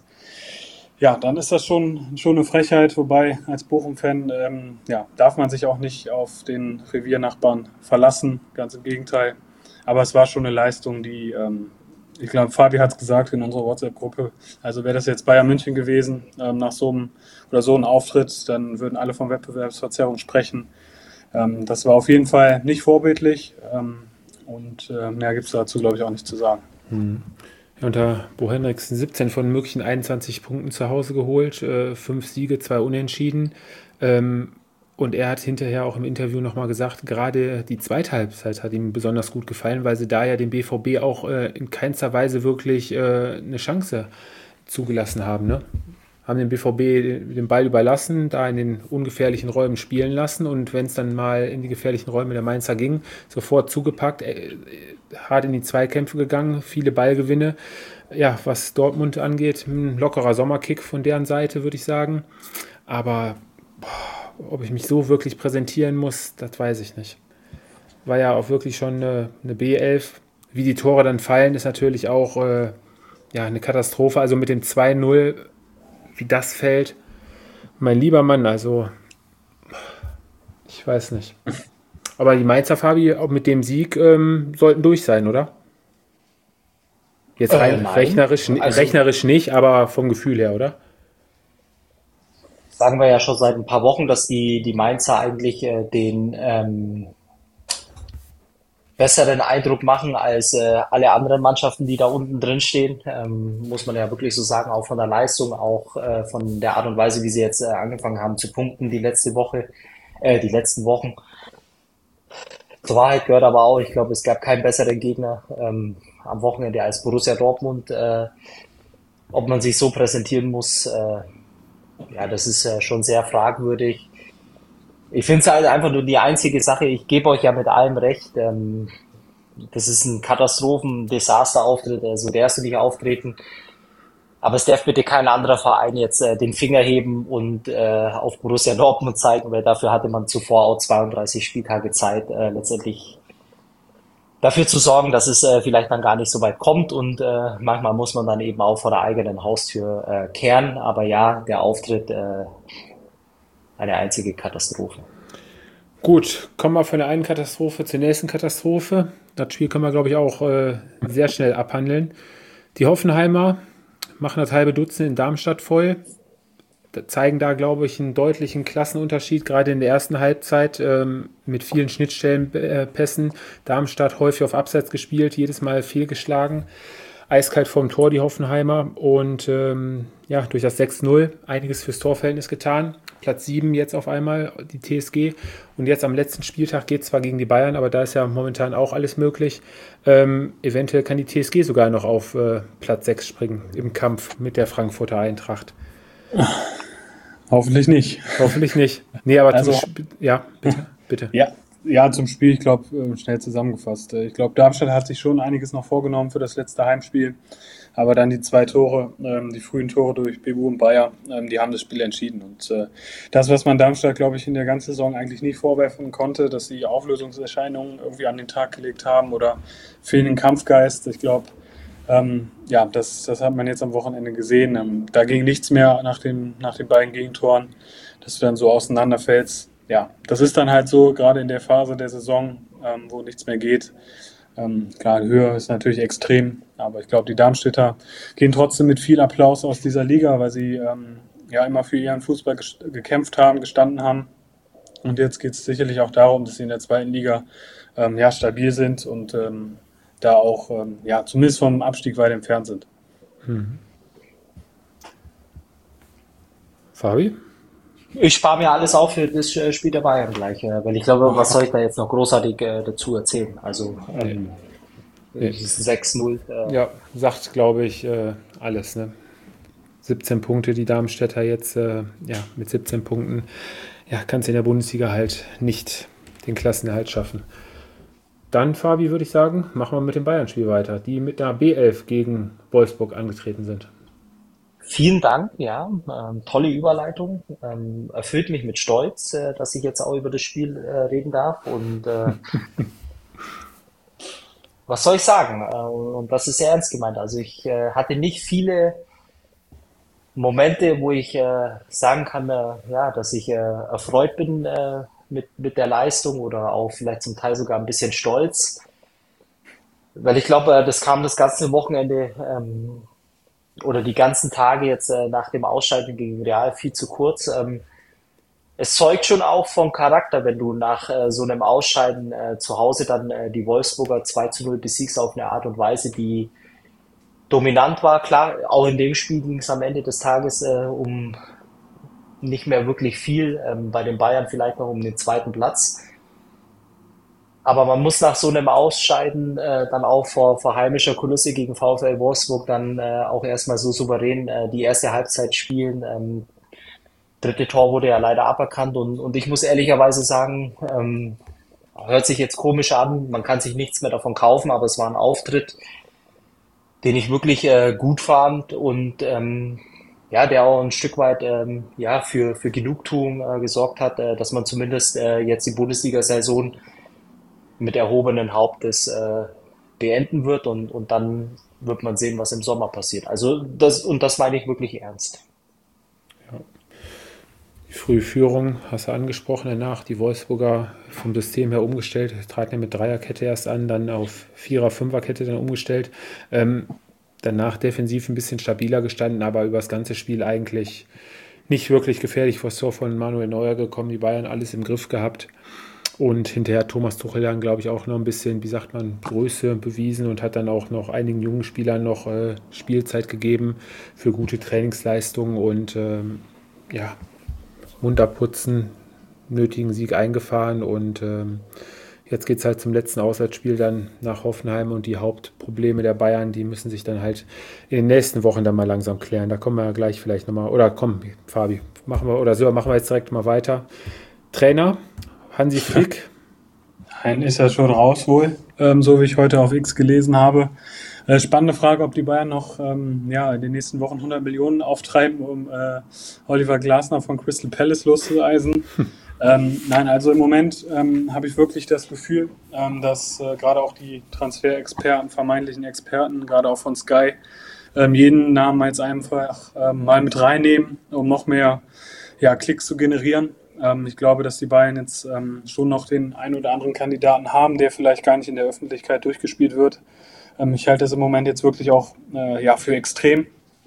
ja, dann ist das schon, schon eine Frechheit, wobei als Bochum-Fan ähm, ja, darf man sich auch nicht auf den Reviernachbarn verlassen, ganz im Gegenteil. Aber es war schon eine Leistung, die, ähm, ich glaube, Fabi hat es gesagt in unserer WhatsApp-Gruppe, also wäre das jetzt Bayern München gewesen, ähm, nach so einem oder so einem Auftritt, dann würden alle von Wettbewerbsverzerrung sprechen. Ähm, das war auf jeden Fall nicht vorbildlich ähm, und äh, mehr gibt es dazu, glaube ich, auch nicht zu sagen. Hm. Ja, unter Bo Henriksen siebzehn von möglichen einundzwanzig Punkten zu Hause geholt, äh, fünf Siege, zwei Unentschieden. Ähm, und er hat hinterher auch im Interview nochmal gesagt, gerade die zweite Halbzeit hat ihm besonders gut gefallen, weil sie da ja dem B V B auch äh, in keinster Weise wirklich äh, eine Chance zugelassen haben. Ne? Haben den B V B den Ball überlassen, da in den ungefährlichen Räumen spielen lassen und wenn es dann mal in die gefährlichen Räume der Mainzer ging, sofort zugepackt, äh, hart in die Zweikämpfe gegangen, viele Ballgewinne. Ja, was Dortmund angeht, ein lockerer Sommerkick von deren Seite, würde ich sagen. Aber boah, ob ich mich so wirklich präsentieren muss, das weiß ich nicht. War ja auch wirklich schon eine, eine B elf. Wie die Tore dann fallen, ist natürlich auch äh, ja, eine Katastrophe. Also mit dem zwei null, wie das fällt, mein lieber Mann, also ich weiß nicht. Aber die Mainzer, Fabi, auch mit dem Sieg ähm, sollten durch sein, oder? Jetzt rein Äh, nein. rechnerisch, Also- rechnerisch nicht, aber vom Gefühl her, oder? Sagen wir ja schon seit ein paar Wochen, dass die, die Mainzer eigentlich äh, den ähm, besseren Eindruck machen als äh, alle anderen Mannschaften, die da unten drin stehen. Ähm, muss man ja wirklich so sagen, auch von der Leistung, auch äh, von der Art und Weise, wie sie jetzt äh, angefangen haben zu punkten die letzte Woche, äh, die letzten Wochen. Zur Wahrheit gehört aber auch, ich glaube, es gab keinen besseren Gegner ähm, am Wochenende als Borussia Dortmund. Äh, ob man sich so präsentieren muss, äh, ja, das ist äh, schon sehr fragwürdig. Ich finde es halt einfach nur die einzige Sache, ich gebe euch ja mit allem recht, ähm, das ist ein Katastrophen-Desaster-Auftritt, also der du nicht auftreten. Aber es darf bitte kein anderer Verein jetzt äh, den Finger heben und äh, auf Borussia Dortmund zeigen, weil dafür hatte man zuvor auch zweiunddreißig Spieltage Zeit, äh, letztendlich dafür zu sorgen, dass es äh, vielleicht dann gar nicht so weit kommt und äh, manchmal muss man dann eben auch vor der eigenen Haustür äh, kehren. Aber ja, der Auftritt, äh, eine einzige Katastrophe. Gut, kommen wir von der einen Katastrophe zur nächsten Katastrophe. Das Spiel können wir, glaube ich, auch äh, sehr schnell abhandeln. Die Hoffenheimer machen das halbe Dutzend in Darmstadt voll. Da zeigen da, glaube ich, einen deutlichen Klassenunterschied, gerade in der ersten Halbzeit ähm, mit vielen Schnittstellenpässen. Darmstadt häufig auf Abseits gespielt, jedes Mal fehlgeschlagen. Eiskalt vorm Tor, die Hoffenheimer. Und ähm, ja, durch das sechs null einiges fürs Torverhältnis getan. Platz sieben jetzt auf einmal, die T S G. Und jetzt am letzten Spieltag geht es zwar gegen die Bayern, aber da ist ja momentan auch alles möglich. Ähm, eventuell kann die T S G sogar noch auf äh, Platz sechs springen im Kampf mit der Frankfurter Eintracht. Hoffentlich nicht. Hoffentlich nicht. Nee, aber Also- zum Sp- ja, bitte, bitte. Ja, ja, zum Spiel, ich glaube, schnell zusammengefasst. Ich glaube, Darmstadt hat sich schon einiges noch vorgenommen für das letzte Heimspiel. Aber dann die zwei Tore, ähm, die frühen Tore durch Bebu und Bayer, ähm, die haben das Spiel entschieden. Und äh, das, was man Darmstadt, glaube ich, in der ganzen Saison eigentlich nie vorwerfen konnte, dass sie Auflösungserscheinungen irgendwie an den Tag gelegt haben oder fehlenden Kampfgeist. Ich glaube, ähm, ja, das, das hat man jetzt am Wochenende gesehen. Ähm, da ging nichts mehr nach den, nach den beiden Gegentoren, dass du dann so auseinanderfällst. Ja, das ist dann halt so, gerade in der Phase der Saison, ähm, wo nichts mehr geht. Ähm, klar, die Höhe ist natürlich extrem, aber ich glaube, die Darmstädter gehen trotzdem mit viel Applaus aus dieser Liga, weil sie ähm, ja immer für ihren Fußball ges- gekämpft haben, gestanden haben. Und jetzt geht es sicherlich auch darum, dass sie in der zweiten Liga ähm, ja, stabil sind und ähm, da auch ähm, ja, zumindest vom Abstieg weit entfernt sind. Fabi? Ich spare mir alles auf für das äh, Spiel der Bayern gleich, äh, weil ich glaube, was soll ich da jetzt noch großartig äh, dazu erzählen? Also Nee. ähm, Nee. sechs null. Äh, Ja, sagt, glaube ich, äh, alles. Ne? siebzehn Punkte, die Darmstädter jetzt, äh, ja, mit siebzehn Punkten, ja, kannst du in der Bundesliga halt nicht den Klassenerhalt schaffen. Dann, Fabi, würde ich sagen, machen wir mit dem Bayern-Spiel weiter, die mit der B elf gegen Wolfsburg angetreten sind. Vielen Dank, ja, ähm, tolle Überleitung. Ähm, erfüllt mich mit Stolz, äh, dass ich jetzt auch über das Spiel äh, reden darf. Und äh, was soll ich sagen? Äh, und das ist sehr ernst gemeint. Also ich äh, hatte nicht viele Momente, wo ich äh, sagen kann, äh, ja, dass ich äh, erfreut bin äh, mit, mit der Leistung oder auch vielleicht zum Teil sogar ein bisschen stolz. Weil ich glaube, äh, das kam das ganze Wochenende ähm, oder die ganzen Tage jetzt äh, nach dem Ausscheiden gegen Real viel zu kurz. Ähm, es zeugt schon auch vom Charakter, wenn du nach äh, so einem Ausscheiden äh, zu Hause dann äh, die Wolfsburger zwei zu null besiegst auf eine Art und Weise, die dominant war. Klar, auch in dem Spiel ging es am Ende des Tages äh, um nicht mehr wirklich viel, ähm, bei den Bayern vielleicht noch um den zweiten Platz. Aber man muss nach so einem Ausscheiden äh, dann auch vor, vor heimischer Kulisse gegen VfL Wolfsburg dann äh, auch erstmal so souverän äh, die erste Halbzeit spielen. Ähm, dritte Tor wurde ja leider aberkannt und, und ich muss ehrlicherweise sagen, ähm, hört sich jetzt komisch an, man kann sich nichts mehr davon kaufen, aber es war ein Auftritt, den ich wirklich äh, gut fand und ähm, ja, der auch ein Stück weit ähm, ja, für, für Genugtuung äh, gesorgt hat, äh, dass man zumindest äh, jetzt die Bundesliga-Saison mit erhobenen Hauptes äh, beenden wird und, und dann wird man sehen, was im Sommer passiert. Also das, und das meine ich wirklich ernst. Die frühe Führung hast du angesprochen, danach die Wolfsburger vom System her umgestellt, traten ja mit Dreierkette erst an, dann auf Vierer-, Fünferkette dann umgestellt. Ähm, danach defensiv ein bisschen stabiler gestanden, aber über das ganze Spiel eigentlich nicht wirklich gefährlich vor das Tor von Manuel Neuer gekommen, die Bayern alles im Griff gehabt. Und hinterher hat Thomas Tuchel dann, glaube ich, auch noch ein bisschen, wie sagt man, Größe bewiesen und hat dann auch noch einigen jungen Spielern noch äh, Spielzeit gegeben für gute Trainingsleistungen und ähm, ja, munter putzen, nötigen Sieg eingefahren und ähm, jetzt geht es halt zum letzten Auswärtsspiel dann nach Hoffenheim und die Hauptprobleme der Bayern, die müssen sich dann halt in den nächsten Wochen dann mal langsam klären. Da kommen wir ja gleich vielleicht nochmal, oder komm, Fabi, machen wir, oder so, machen wir jetzt direkt mal weiter. Trainer, Hansi Flick. Nein, ist ja schon raus wohl, ähm, so wie ich heute auf X gelesen habe. Äh, spannende Frage, ob die Bayern noch ähm, ja, in den nächsten Wochen hundert Millionen auftreiben, um äh, Oliver Glasner von Crystal Palace loszueisen. ähm, nein, also im Moment ähm, habe ich wirklich das Gefühl, ähm, dass äh, gerade auch die Transferexperten, vermeintlichen Experten, gerade auch von Sky, ähm, jeden Namen jetzt einfach ähm, mal mit reinnehmen, um noch mehr ja, Klicks zu generieren. Ähm, ich glaube, dass die Bayern jetzt ähm, schon noch den einen oder anderen Kandidaten haben, der vielleicht gar nicht in der Öffentlichkeit durchgespielt wird. Ähm, ich halte das im Moment jetzt wirklich auch äh, ja, für extrem,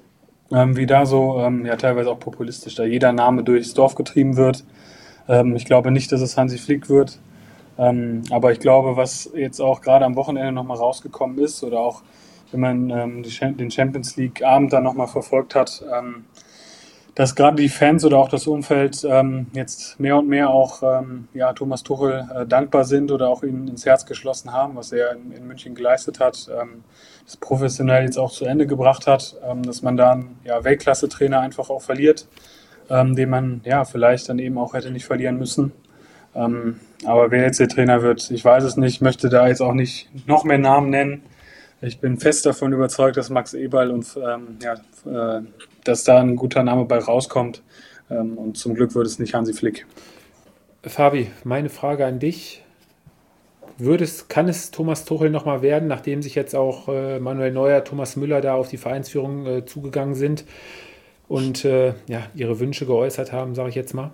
ähm, wie da so ähm, ja teilweise auch populistisch, da jeder Name durchs Dorf getrieben wird. Ähm, ich glaube nicht, dass es Hansi Flick wird. Ähm, aber ich glaube, was jetzt auch gerade am Wochenende nochmal rausgekommen ist oder auch wenn man ähm, die, den Champions League Abend dann nochmal verfolgt hat, ähm, dass gerade die Fans oder auch das Umfeld ähm, jetzt mehr und mehr auch ähm, ja, Thomas Tuchel äh, dankbar sind oder auch ihn ins Herz geschlossen haben, was er in, in München geleistet hat, ähm, das professionell jetzt auch zu Ende gebracht hat, ähm, dass man da einen ja, Weltklasse-Trainer einfach auch verliert, ähm, den man ja vielleicht dann eben auch hätte nicht verlieren müssen. Ähm, aber wer jetzt der Trainer wird, ich weiß es nicht, ich möchte da jetzt auch nicht noch mehr Namen nennen. Ich bin fest davon überzeugt, dass Max Eberl und ähm, ja, äh, dass da ein guter Name bei rauskommt. Ähm, und zum Glück wird es nicht Hansi Flick. Fabi, meine Frage an dich. Würde es, kann es Thomas Tuchel nochmal werden, nachdem sich jetzt auch äh, Manuel Neuer, Thomas Müller da auf die Vereinsführung äh, zugegangen sind und äh, ja, ihre Wünsche geäußert haben, sage ich jetzt mal?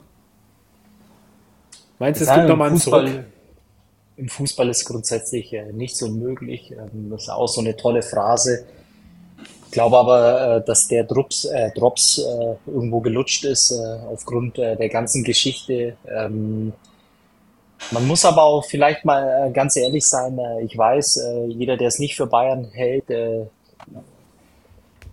Meinst du, es Ja, gibt im nochmal einen Zurück? Fußball, im Fußball ist grundsätzlich äh, nichts unmöglich. Ähm, das ist auch so eine tolle Phrase. Ich glaube aber, äh, dass der Drops, äh, Drops äh, irgendwo gelutscht ist äh, aufgrund äh, der ganzen Geschichte. Ähm, man muss aber auch vielleicht mal äh, ganz ehrlich sein. Äh, ich weiß, äh, jeder, der es nicht für Bayern hält, äh,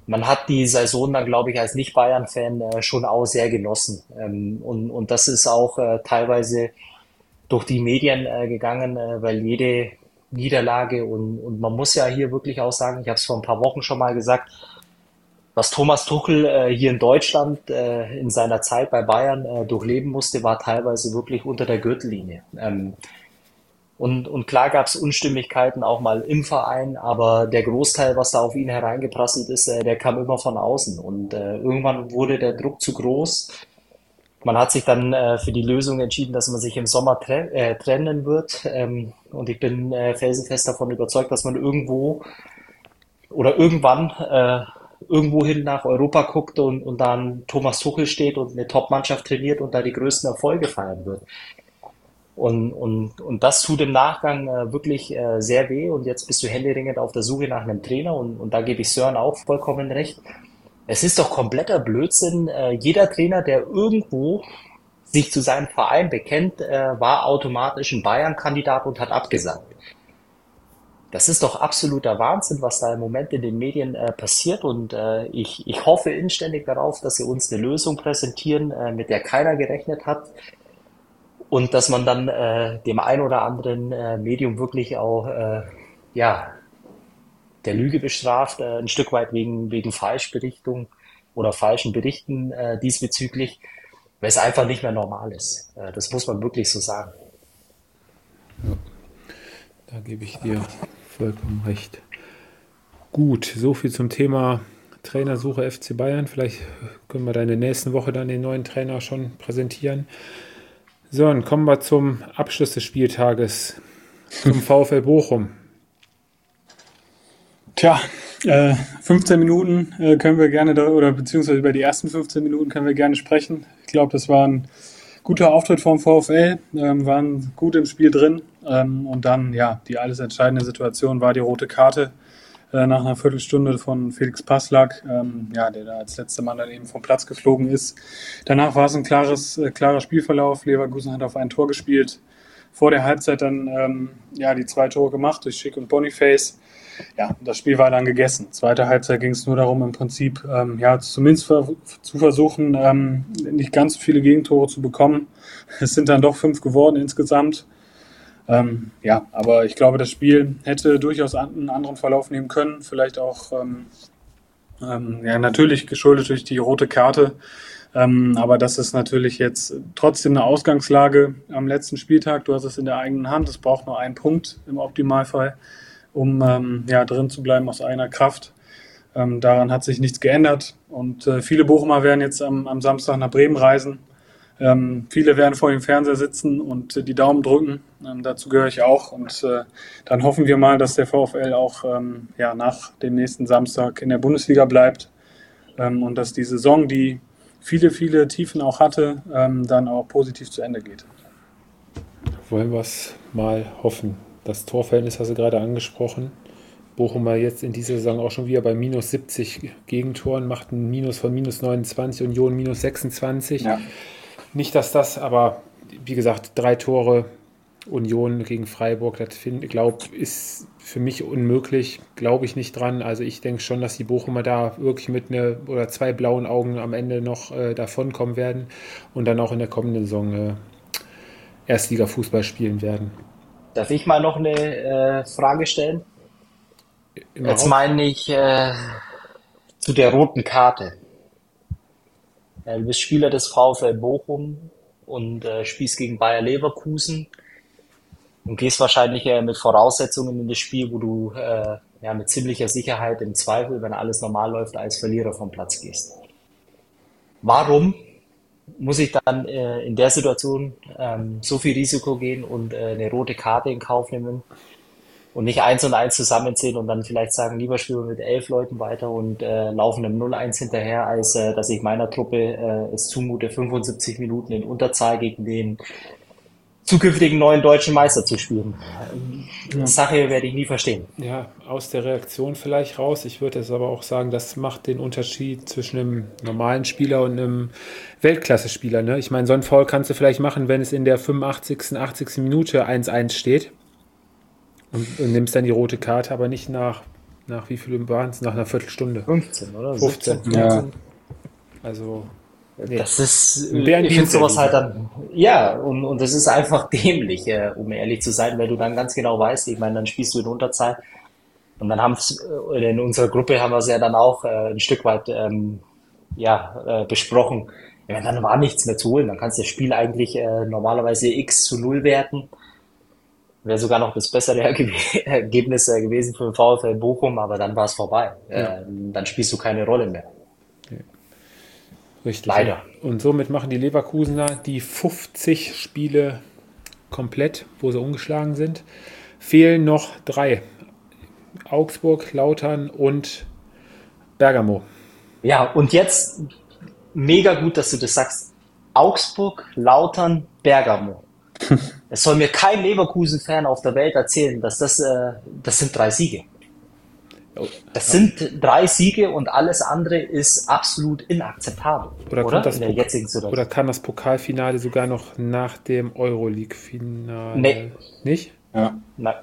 man hat die Saison dann, glaube ich, als Nicht-Bayern-Fan äh, schon auch sehr genossen. Ähm, und, und das ist auch äh, teilweise durch die Medien äh, gegangen, äh, weil jede Niederlage und, und man muss ja hier wirklich auch sagen, ich habe es vor ein paar Wochen schon mal gesagt, was Thomas Tuchel äh, hier in Deutschland äh, in seiner Zeit bei Bayern äh, durchleben musste, war teilweise wirklich unter der Gürtellinie. Ähm, und, und klar gab es Unstimmigkeiten auch mal im Verein, aber der Großteil, was da auf ihn hereingeprasselt ist, äh, der kam immer von außen. Und äh, irgendwann wurde der Druck zu groß. Man hat sich dann äh, für die Lösung entschieden, dass man sich im Sommer tre äh, trennen wird. Ähm, und ich bin äh, felsenfest davon überzeugt, dass man irgendwo oder irgendwann äh, irgendwohin nach Europa guckt und, und dann Thomas Tuchel steht und eine Top-Mannschaft trainiert und da die größten Erfolge feiern wird. Und, und, und das tut im Nachgang äh, wirklich äh, sehr weh. Und jetzt bist du händeringend auf der Suche nach einem Trainer. Und, und da gebe ich Sören auch vollkommen recht. Es ist doch kompletter Blödsinn. Äh, jeder Trainer, der irgendwo sich zu seinem Verein bekennt, äh, war automatisch ein Bayern-Kandidat und hat abgesagt. Das ist doch absoluter Wahnsinn, was da im Moment in den Medien äh, passiert. Und äh, ich, ich hoffe inständig darauf, dass sie uns eine Lösung präsentieren, äh, mit der keiner gerechnet hat. Und dass man dann äh, dem ein oder anderen äh, Medium wirklich auch äh, ja, der Lüge bestraft, äh, ein Stück weit wegen, wegen Falschberichtung oder falschen Berichten äh, diesbezüglich, weil es einfach nicht mehr normal ist. Äh, das muss man wirklich so sagen. Ja, da gebe ich dir vollkommen recht. Gut, so viel zum Thema Trainersuche F C Bayern. Vielleicht können wir da in der nächsten Woche dann den neuen Trainer schon präsentieren. So, dann kommen wir zum Abschluss des Spieltages, zum VfL Bochum. Tja, äh, fünfzehn Minuten äh, können wir gerne, da, oder beziehungsweise über die ersten fünfzehn Minuten können wir gerne sprechen. Ich glaube, das war ein guter Auftritt vom VfL, ähm, waren gut im Spiel drin. Ähm, und dann, ja, die alles entscheidende Situation war die rote Karte äh, nach einer Viertelstunde von Felix Passlack, ähm, ja, der da als letzter Mann dann eben vom Platz geflogen ist. Danach war es ein klares, äh, klarer Spielverlauf. Leverkusen hat auf ein Tor gespielt. Vor der Halbzeit dann ähm, ja, die zwei Tore gemacht durch Schick und Boniface. Ja, das Spiel war dann gegessen. Zweite Halbzeit ging es nur darum, im Prinzip ähm, ja, zumindest ver- zu versuchen, ähm, nicht ganz so viele Gegentore zu bekommen. Es sind dann doch fünf geworden insgesamt. Ähm, ja, aber ich glaube, das Spiel hätte durchaus an, einen anderen Verlauf nehmen können. Vielleicht auch ähm, ähm, ja, natürlich geschuldet durch die rote Karte. Ähm, aber das ist natürlich jetzt trotzdem eine Ausgangslage am letzten Spieltag. Du hast es in der eigenen Hand. Es braucht nur einen Punkt im Optimalfall, um ähm, ja, drin zu bleiben aus eigener Kraft. Ähm, daran hat sich nichts geändert. Und äh, viele Bochumer werden jetzt am, am Samstag nach Bremen reisen. Ähm, viele werden vor dem Fernseher sitzen und äh, die Daumen drücken. Ähm, dazu gehöre ich auch. Und äh, dann hoffen wir mal, dass der VfL auch ähm, ja, nach dem nächsten Samstag in der Bundesliga bleibt. Ähm, und dass die Saison, die viele, viele Tiefen auch hatte, ähm, dann auch positiv zu Ende geht. Wollen wir es mal hoffen. Das Torverhältnis hast du gerade angesprochen. Bochum war jetzt in dieser Saison auch schon wieder bei minus siebzig Gegentoren, macht ein Minus von minus neunundzwanzig, Union minus sechsundzwanzig. Ja. Nicht, dass das, aber wie gesagt, drei Tore Union gegen Freiburg, das finde ich, glaube ist für mich unmöglich, glaube ich nicht dran. Also ich denke schon, dass die Bochumer da wirklich mit einer oder zwei blauen Augen am Ende noch äh, davonkommen werden und dann auch in der kommenden Saison äh, Erstliga-Fußball spielen werden. Darf ich mal noch eine äh, Frage stellen? Immer Jetzt meine ich äh, zu der roten Karte. Ja, du bist Spieler des VfL Bochum und äh, spielst gegen Bayer Leverkusen und gehst wahrscheinlich äh, mit Voraussetzungen in das Spiel, wo du äh, ja, mit ziemlicher Sicherheit im Zweifel, wenn alles normal läuft, als Verlierer vom Platz gehst. Warum muss ich dann äh, in der Situation ähm, so viel Risiko gehen und äh, eine rote Karte in Kauf nehmen und nicht eins und eins zusammenzählen und dann vielleicht sagen, lieber spielen wir mit elf Leuten weiter und äh, laufen im null eins hinterher, als äh, dass ich meiner Truppe äh, es zumute, fünfundsiebzig Minuten in Unterzahl gegen den zukünftigen neuen deutschen Meister zu spielen. Ja. Sache werde ich nie verstehen. Ja, aus der Reaktion vielleicht raus. Ich würde jetzt aber auch sagen, das macht den Unterschied zwischen einem normalen Spieler und einem Weltklasse-Spieler. Ne? Ich meine, so ein Foul kannst du vielleicht machen, wenn es in der fünfundachtzigsten, achtzigsten Minute eins eins steht und, und nimmst dann die rote Karte, aber nicht nach nach wie viel waren es? Nach einer Viertelstunde. fünfzehn, oder? fünfzehn. siebzehn, Ja. fünfzehn. Also, nee. Das ist, Ein Bärendienst ich finde sowas halt erwiesen. dann, ja, und, und das ist einfach dämlich, äh, um ehrlich zu sein, weil du dann ganz genau weißt, ich meine, dann spielst du in Unterzahl und dann haben es, oder in unserer Gruppe haben wir es ja dann auch äh, ein Stück weit, ähm, ja, äh, besprochen. Ja, dann war nichts mehr zu holen, dann kannst du das Spiel eigentlich äh, normalerweise x zu null werten. Wäre sogar noch das bessere Erge- Ergebnis äh, gewesen für den VfL Bochum, aber dann war es vorbei. Ja. Äh, dann spielst du keine Rolle mehr. Richtig. Leider. Und somit machen die Leverkusener die fünfzig Spiele komplett, wo sie ungeschlagen sind. Fehlen noch drei. Augsburg, Lautern und Bergamo. Ja, und jetzt mega gut, dass du das sagst. Augsburg, Lautern, Bergamo. Es soll mir kein Leverkusen-Fan auf der Welt erzählen, dass das, äh, das sind drei Siege. Das sind drei Siege und alles andere ist absolut inakzeptabel. Oder, Oder? kommt das In der Pok- jetzigen Situation. oder kann das Pokalfinale sogar noch nach dem Euroleague-Finale? Nee. Nicht? Ja. Nein.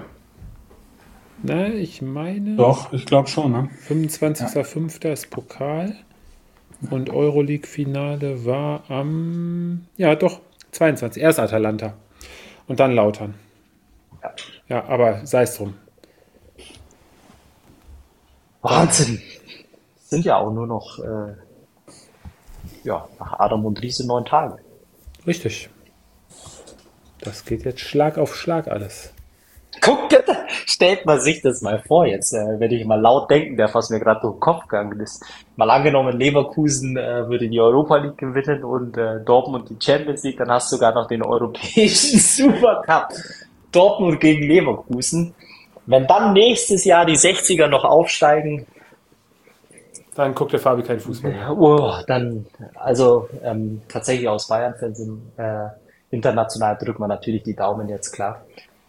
Na, ich meine, Doch, ich glaube schon, ne? fünfundzwanzigster fünfter ist Pokal und Euroleague-Finale war am, ja doch, zweiundzwanzig. Erst Atalanta und dann Lautern. Ja. Ja, aber sei es drum. Wahnsinn. Sind ja auch nur noch, äh, ja, nach Adam und Riese neun Tage. Richtig. Das geht jetzt Schlag auf Schlag alles. Guck, bitte, stellt man sich das mal vor jetzt, äh, wenn ich mal laut denken darf, was mir gerade durch den Kopf gegangen ist. Mal angenommen, Leverkusen äh, würde die Europa League gewinnen und äh, Dortmund die Champions League, dann hast du sogar noch den europäischen Supercup. Dortmund gegen Leverkusen. Wenn dann nächstes Jahr die sechziger noch aufsteigen, Dann guckt der Fabi keinen Fußball mehr. oh, dann, also ähm, tatsächlich aus Bayern-Fans äh, international drücken wir natürlich die Daumen jetzt, klar.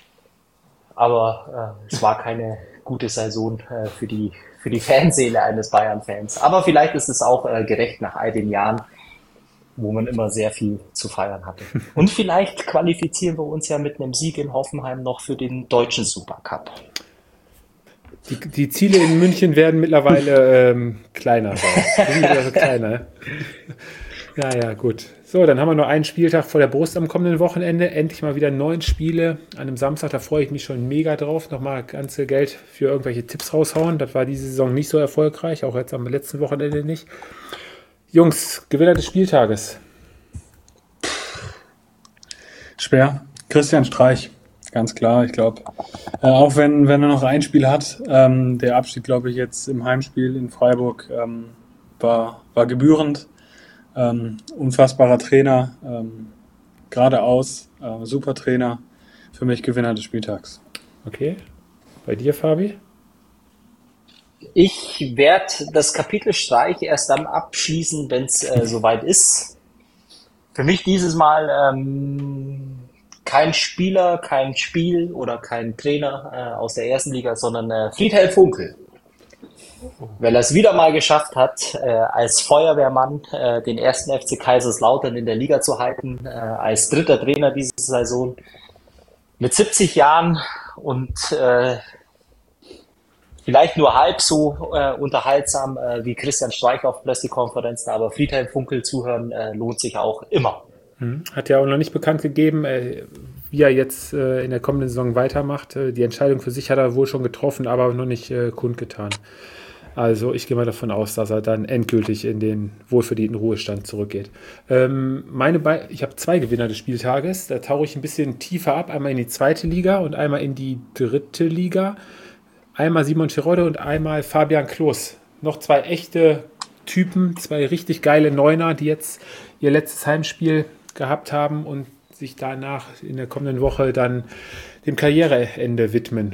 Aber äh, es war keine gute Saison äh, für die für die Fanseele eines Bayern-Fans. Aber vielleicht ist es auch äh, gerecht nach all den Jahren, wo man immer sehr viel zu feiern hatte. Und vielleicht qualifizieren wir uns ja mit einem Sieg in Hoffenheim noch für den deutschen Supercup. Die, die Ziele in München werden mittlerweile ähm, kleiner. Die sind also kleiner. Ja, ja, gut. So, dann haben wir nur einen Spieltag vor der Brust am kommenden Wochenende. Endlich mal wieder neun Spiele an einem Samstag. Da freue ich mich schon mega drauf. Nochmal ganze Geld für irgendwelche Tipps raushauen. Das war diese Saison nicht so erfolgreich, auch jetzt am letzten Wochenende nicht. Jungs, Gewinner des Spieltages. Schwer. Christian Streich, ganz klar. Ich glaube, äh, auch wenn, wenn er noch ein Spiel hat, ähm, der Abstieg, glaube ich, jetzt im Heimspiel in Freiburg ähm, war, war gebührend. Ähm, unfassbarer Trainer, ähm, geradeaus, äh, super Trainer. Für mich Gewinner des Spieltags. Okay. Bei dir, Fabi? Ich werde das Kapitel Streich erst dann abschließen, wenn es äh, soweit ist. Für mich dieses Mal ähm, kein Spieler, kein Spiel oder kein Trainer äh, aus der ersten Liga, sondern äh, Friedhelm Funkel. Weil er es wieder mal geschafft hat, äh, als Feuerwehrmann äh, den ersten F C Kaiserslautern in der Liga zu halten, äh, als dritter Trainer diese Saison mit siebzig Jahren und äh, vielleicht nur halb so äh, unterhaltsam äh, wie Christian Streich auf Pressekonferenzen, aber Friedhelm Funkel zuhören äh, lohnt sich auch immer. Hat ja auch noch nicht bekannt gegeben, äh, wie er jetzt äh, in der kommenden Saison weitermacht. Äh, die Entscheidung für sich hat er wohl schon getroffen, aber noch nicht äh, kundgetan. Also ich gehe mal davon aus, dass er dann endgültig in den wohlverdienten Ruhestand zurückgeht. Ähm, meine Be- ich habe zwei Gewinner des Spieltages. Da tauche ich ein bisschen tiefer ab. Einmal in die zweite Liga und einmal in die dritte Liga. Einmal Simon Terodde und einmal Fabian Klos. Noch zwei echte Typen, zwei richtig geile Neuner, die jetzt ihr letztes Heimspiel gehabt haben und sich danach in der kommenden Woche dann dem Karriereende widmen.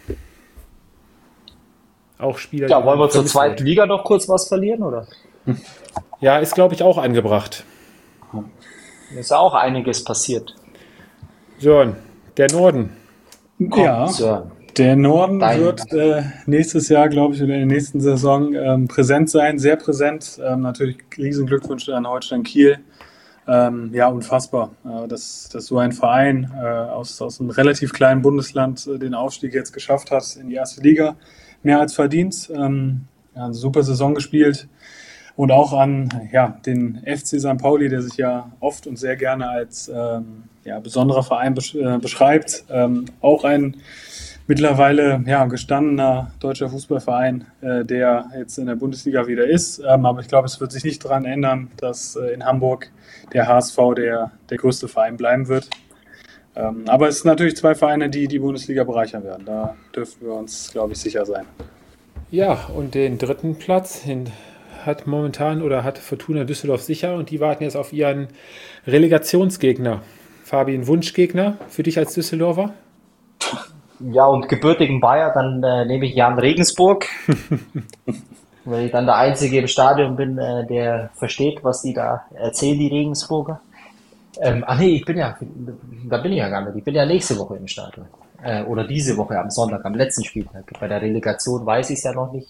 Auch Spieler. Ja, die wollen wir man zur vermisst zweiten wird. Liga noch kurz was verlieren, oder? Ja, ist glaube ich auch angebracht. Ist ja auch einiges passiert. Sören, der Norden. Ja, So. der Norden Dein- wird äh, nächstes Jahr, glaube ich, oder in der nächsten Saison ähm, präsent sein, sehr präsent. Ähm, natürlich riesen Glückwünsche an Holstein Kiel. Ähm, ja, unfassbar, äh, dass, dass so ein Verein äh, aus, aus einem relativ kleinen Bundesland äh, den Aufstieg jetzt geschafft hat in die erste Liga. mehr als verdient. Ähm, ja, eine super Saison gespielt. Und auch an ja, den F C Sankt Pauli, der sich ja oft und sehr gerne als ähm, ja, besonderer Verein besch äh, beschreibt. Ähm, auch ein mittlerweile ja, gestandener deutscher Fußballverein, äh, der jetzt in der Bundesliga wieder ist. Ähm, aber ich glaube, es wird sich nicht daran ändern, dass äh, in Hamburg der H S V der, der größte Verein bleiben wird. Ähm, aber es sind natürlich zwei Vereine, die die Bundesliga bereichern werden. Da dürfen wir uns, glaube ich, sicher sein. Ja, und den dritten Platz hin hat momentan oder hat Fortuna Düsseldorf sicher und die warten jetzt auf ihren Relegationsgegner. Fabi, ein Wunschgegner für dich als Düsseldorfer? Ja, und gebürtigen Bayer, dann äh, nehme ich Jan Regensburg, weil ich dann der Einzige im Stadion bin, äh, der versteht, was die da erzählen, die Regensburger. Ähm, ach nee, ich bin ja, da bin ich ja gar nicht. Ich bin ja nächste Woche im Stadion. Äh, oder diese Woche am Sonntag, am letzten Spieltag. Bei der Relegation weiß ich es ja noch nicht.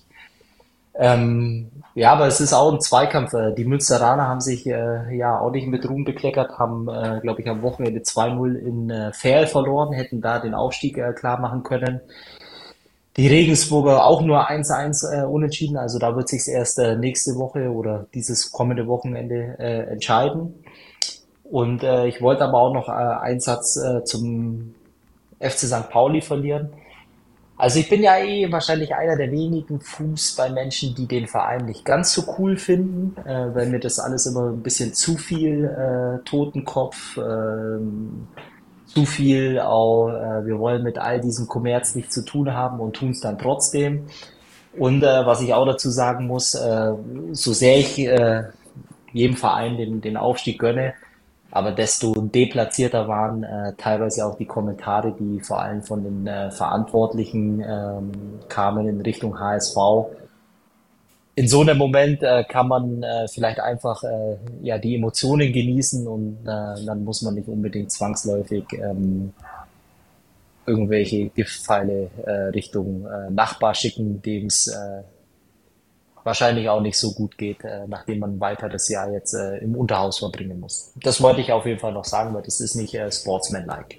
Ähm, ja, aber es ist auch ein Zweikampf. Äh, Die Münsteraner haben sich äh, ja auch nicht mit Ruhm bekleckert, haben, äh, glaube ich, am Wochenende zwei null in äh, Verl verloren, hätten da den Aufstieg äh, klar machen können. Die Regensburger auch nur eins eins äh, unentschieden, also da wird sich's erst äh, nächste Woche oder dieses kommende Wochenende äh, entscheiden. Und äh, ich wollte aber auch noch äh, einen Satz äh, zum F C Sankt Pauli verlieren. Also ich bin ja eh wahrscheinlich einer der wenigen Fußballmenschen, die den Verein nicht ganz so cool finden, äh, weil mir das alles immer ein bisschen zu viel äh, Totenkopf, ähm, zu viel auch, äh, wir wollen mit all diesem Kommerz nichts zu tun haben und tun es dann trotzdem. Und äh, was ich auch dazu sagen muss, äh, so sehr ich äh, jedem Verein den, den Aufstieg gönne, aber desto deplatzierter waren äh, teilweise auch die Kommentare, die vor allem von den äh, Verantwortlichen ähm, kamen in Richtung H S V. In so einem Moment äh, kann man äh, vielleicht einfach äh, ja die Emotionen genießen und äh, dann muss man nicht unbedingt zwangsläufig ähm, irgendwelche Giftpfeile äh, Richtung äh, Nachbar schicken, dem es äh, wahrscheinlich auch nicht so gut geht, äh, nachdem man weiter das Jahr jetzt äh, im Unterhaus verbringen muss. Das wollte ich auf jeden Fall noch sagen, weil das ist nicht äh, sportsmanlike.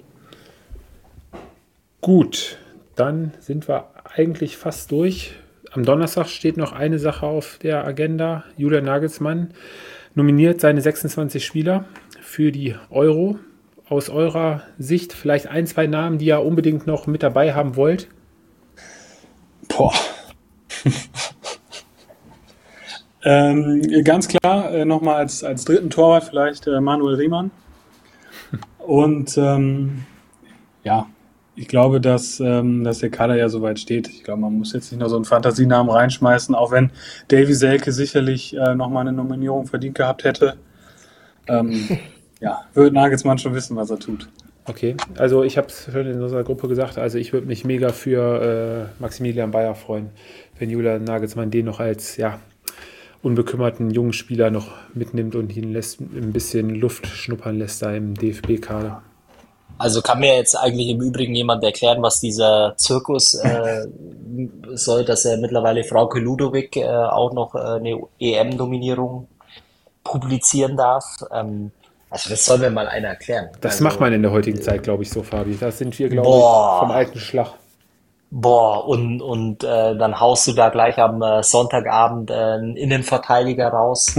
Gut, dann sind wir eigentlich fast durch. Am Donnerstag steht noch eine Sache auf der Agenda. Julian Nagelsmann nominiert seine sechsundzwanzig Spieler für die Euro. Aus eurer Sicht vielleicht ein, zwei Namen, die ihr unbedingt noch mit dabei haben wollt? Boah. ähm, ganz klar, äh, nochmal als, als dritten Torwart vielleicht äh, Manuel Riemann. Und ähm, ja, ich glaube, dass, ähm, dass der Kader ja soweit steht. Ich glaube, man muss jetzt nicht noch so einen Fantasienamen reinschmeißen, auch wenn Davy Selke sicherlich äh, nochmal eine Nominierung verdient gehabt hätte. Ähm, ja, wird Nagelsmann schon wissen, was er tut. Okay, also ich habe es schon in unserer Gruppe gesagt, also ich würde mich mega für äh, Maximilian Bayer freuen, wenn Julian Nagelsmann den noch als ja, unbekümmerten jungen Spieler noch mitnimmt und ihn lässt, ein bisschen Luft schnuppern lässt da im D F B-Kader. Also kann mir jetzt eigentlich im Übrigen jemand erklären, was dieser Zirkus äh, soll, dass er mittlerweile Frauke Ludowig äh, auch noch äh, eine E M-Nominierung publizieren darf? Ähm, also das soll mir mal einer erklären. Das also, macht man in der heutigen Zeit, glaube ich, so, Fabi. Da sind wir, glaube boah, ich, vom alten Schlag. Boah, und, und äh, dann haust du da gleich am äh, Sonntagabend äh, einen Innenverteidiger raus.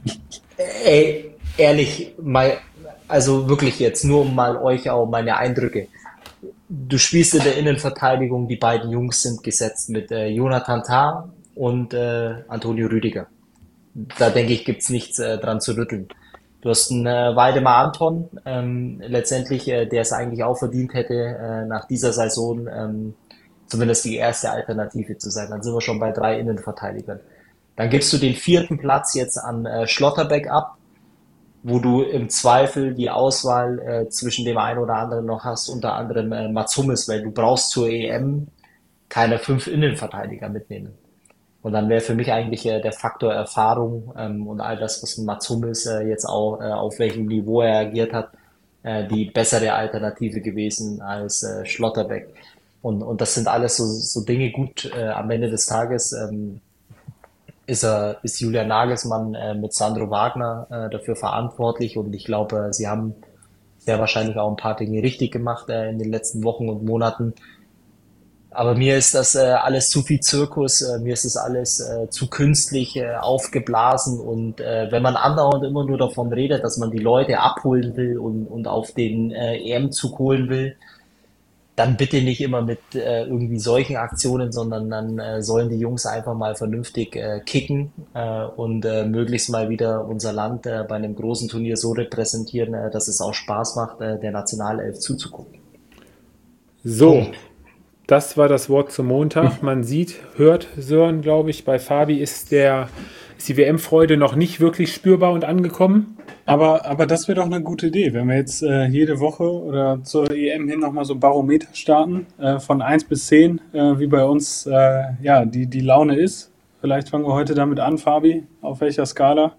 Ey, ehrlich, mal, also wirklich jetzt, nur um mal euch auch meine Eindrücke. Du spielst in der Innenverteidigung, die beiden Jungs sind gesetzt mit äh, Jonathan Tah und äh, Antonio Rüdiger. Da denke ich, gibt's nichts äh, dran zu rütteln. Du hast einen äh, Waldemar Anton, ähm, letztendlich, äh, der es eigentlich auch verdient hätte, äh, nach dieser Saison ähm, zumindest die erste Alternative zu sein. Dann sind wir schon bei drei Innenverteidigern. Dann gibst du den vierten Platz jetzt an äh, Schlotterbeck ab, wo du im Zweifel die Auswahl äh, zwischen dem einen oder anderen noch hast, unter anderem äh, Mats Hummels, weil du brauchst zur E M keine fünf Innenverteidiger mitnehmen. Und dann wäre für mich eigentlich äh, der Faktor Erfahrung ähm, und all das, was Mats Hummels äh, jetzt auch, äh, auf welchem Niveau er agiert hat, äh, die bessere Alternative gewesen als äh, Schlotterbeck. Und, und das sind alles so, so Dinge. Gut, äh, am Ende des Tages ähm, ist er, ist Julian Nagelsmann äh, mit Sandro Wagner äh, dafür verantwortlich und ich glaube, sie haben sehr wahrscheinlich auch ein paar Dinge richtig gemacht äh, in den letzten Wochen und Monaten. Aber mir ist das äh, alles zu viel Zirkus, äh, mir ist das alles äh, zu künstlich äh, aufgeblasen und äh, wenn man andauernd immer nur davon redet, dass man die Leute abholen will und, und auf den äh, E M-Zug holen will, dann bitte nicht immer mit äh, irgendwie solchen Aktionen, sondern dann äh, sollen die Jungs einfach mal vernünftig äh, kicken äh, und äh, möglichst mal wieder unser Land äh, bei einem großen Turnier so repräsentieren, äh, dass es auch Spaß macht, äh, der Nationalelf zuzugucken. So, das war das Wort zum Montag. Man sieht, hört Sören, glaube ich, bei Fabi ist, der, ist die W M-Freude noch nicht wirklich spürbar und angekommen. Aber, aber das wäre doch eine gute Idee, wenn wir jetzt äh, jede Woche oder zur E M hin nochmal so ein Barometer starten, äh, von eins bis zehn, äh, wie bei uns äh, ja, die, die Laune ist. Vielleicht fangen wir heute damit an, Fabi. Auf welcher Skala?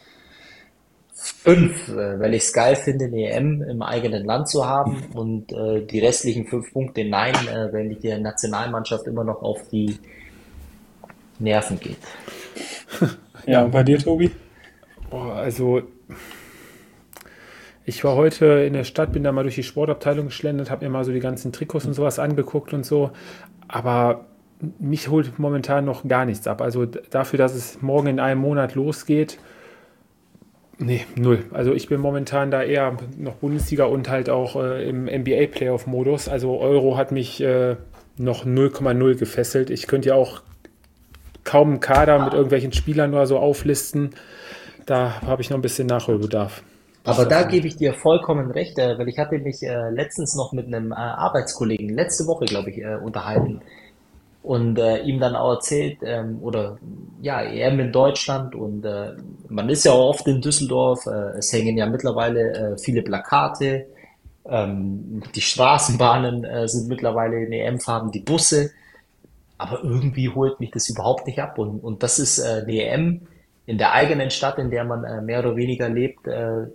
Fünf, äh, weil ich es geil finde, eine E M im eigenen Land zu haben und äh, die restlichen fünf Punkte nein, äh, wenn die der Nationalmannschaft immer noch auf die Nerven geht. Ja, und bei dir, Tobi? Oh, also ich war heute in der Stadt, bin da mal durch die Sportabteilung geschlendert, habe mir mal so die ganzen Trikots und sowas angeguckt und so, aber mich holt momentan noch gar nichts ab. Also d- dafür, dass es morgen in einem Monat losgeht, nee, null. Also ich bin momentan da eher noch Bundesliga und halt auch äh, im N B A-Playoff-Modus. Also Euro hat mich äh, noch null Komma null gefesselt. Ich könnte ja auch kaum einen Kader mit irgendwelchen Spielern oder so auflisten. Da habe ich noch ein bisschen Nachholbedarf. Aber da gebe ich dir vollkommen recht, äh, weil ich hatte mich äh, letztens noch mit einem äh, Arbeitskollegen, letzte Woche glaube ich, äh, unterhalten und äh, ihm dann auch erzählt, ähm, oder ja, E M in Deutschland und äh, man ist ja auch oft in Düsseldorf, äh, es hängen ja mittlerweile äh, viele Plakate, ähm, die Straßenbahnen äh, sind mittlerweile in E M-Farben, die Busse, aber irgendwie holt mich das überhaupt nicht ab und, und das ist äh, eine E M in der eigenen Stadt, in der man äh, mehr oder weniger lebt, äh,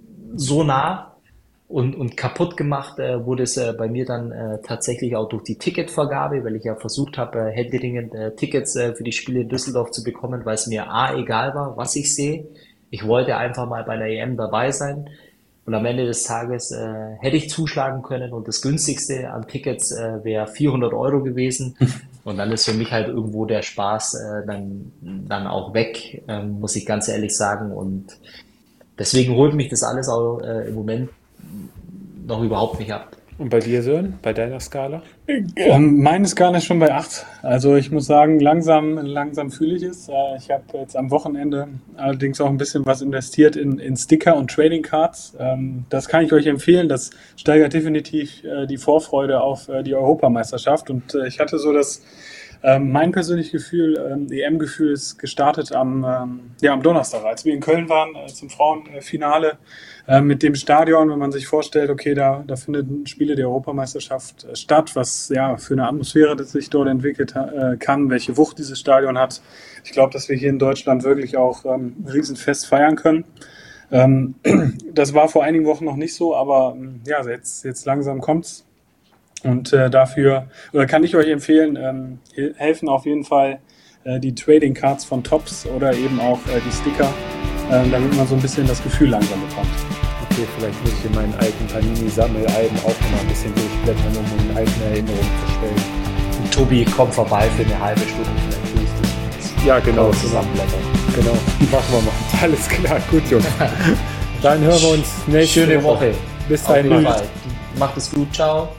so nah und, und kaputt gemacht äh, wurde es äh, bei mir dann äh, tatsächlich auch durch die Ticketvergabe, weil ich ja versucht habe, äh, händeringend äh, Tickets äh, für die Spiele in Düsseldorf zu bekommen, weil es mir A, egal war, was ich sehe. Ich wollte einfach mal bei der E M dabei sein und am Ende des Tages äh, hätte ich zuschlagen können und das günstigste an Tickets äh, wäre vierhundert Euro gewesen. Und dann ist für mich halt irgendwo der Spaß äh, dann, dann auch weg, ähm, muss ich ganz ehrlich sagen. Und deswegen holt mich das alles auch äh, im Moment noch überhaupt nicht ab. Und bei dir, Sören, bei deiner Skala? Ähm, meine Skala ist schon bei acht. Also ich muss sagen, langsam, langsam fühle ich es. Äh, ich habe jetzt am Wochenende allerdings auch ein bisschen was investiert in, in Sticker und Trading Cards. Ähm, das kann ich euch empfehlen. Das steigert definitiv äh, die Vorfreude auf äh, die Europameisterschaft. Und äh, ich hatte so das, ähm, mein persönliches Gefühl, ähm, E M-Gefühl ist gestartet am, ähm, ja, am Donnerstag, als wir in Köln waren äh, zum Frauenfinale. Mit dem Stadion, wenn man sich vorstellt, okay, da, da finden Spiele der Europameisterschaft äh, statt, was ja für eine Atmosphäre, die sich dort entwickelt äh, kann, welche Wucht dieses Stadion hat. Ich glaube, dass wir hier in Deutschland wirklich auch ähm, ein Riesenfest feiern können. Ähm, das war vor einigen Wochen noch nicht so, aber ähm, ja, jetzt, jetzt langsam kommt's. Und äh, dafür, oder kann ich euch empfehlen, ähm, helfen auf jeden Fall äh, die Trading Cards von Tops oder eben auch äh, die Sticker, äh, damit man so ein bisschen das Gefühl langsam bekommt. Okay, vielleicht muss ich in meinen alten Panini-Sammelalben auch noch mal ein bisschen durchblättern, um in alten Erinnerungen zu stellen. Und Tobi, komm vorbei für eine halbe Stunde, vielleicht tue ich das. Ja, genau. Zusammenblättern. Genau, machen wir mal. Alles klar, gut, Jungs. Dann hören wir uns nächste Schöne Woche. Bis Auf dahin. jeden Fall. Macht es gut, ciao.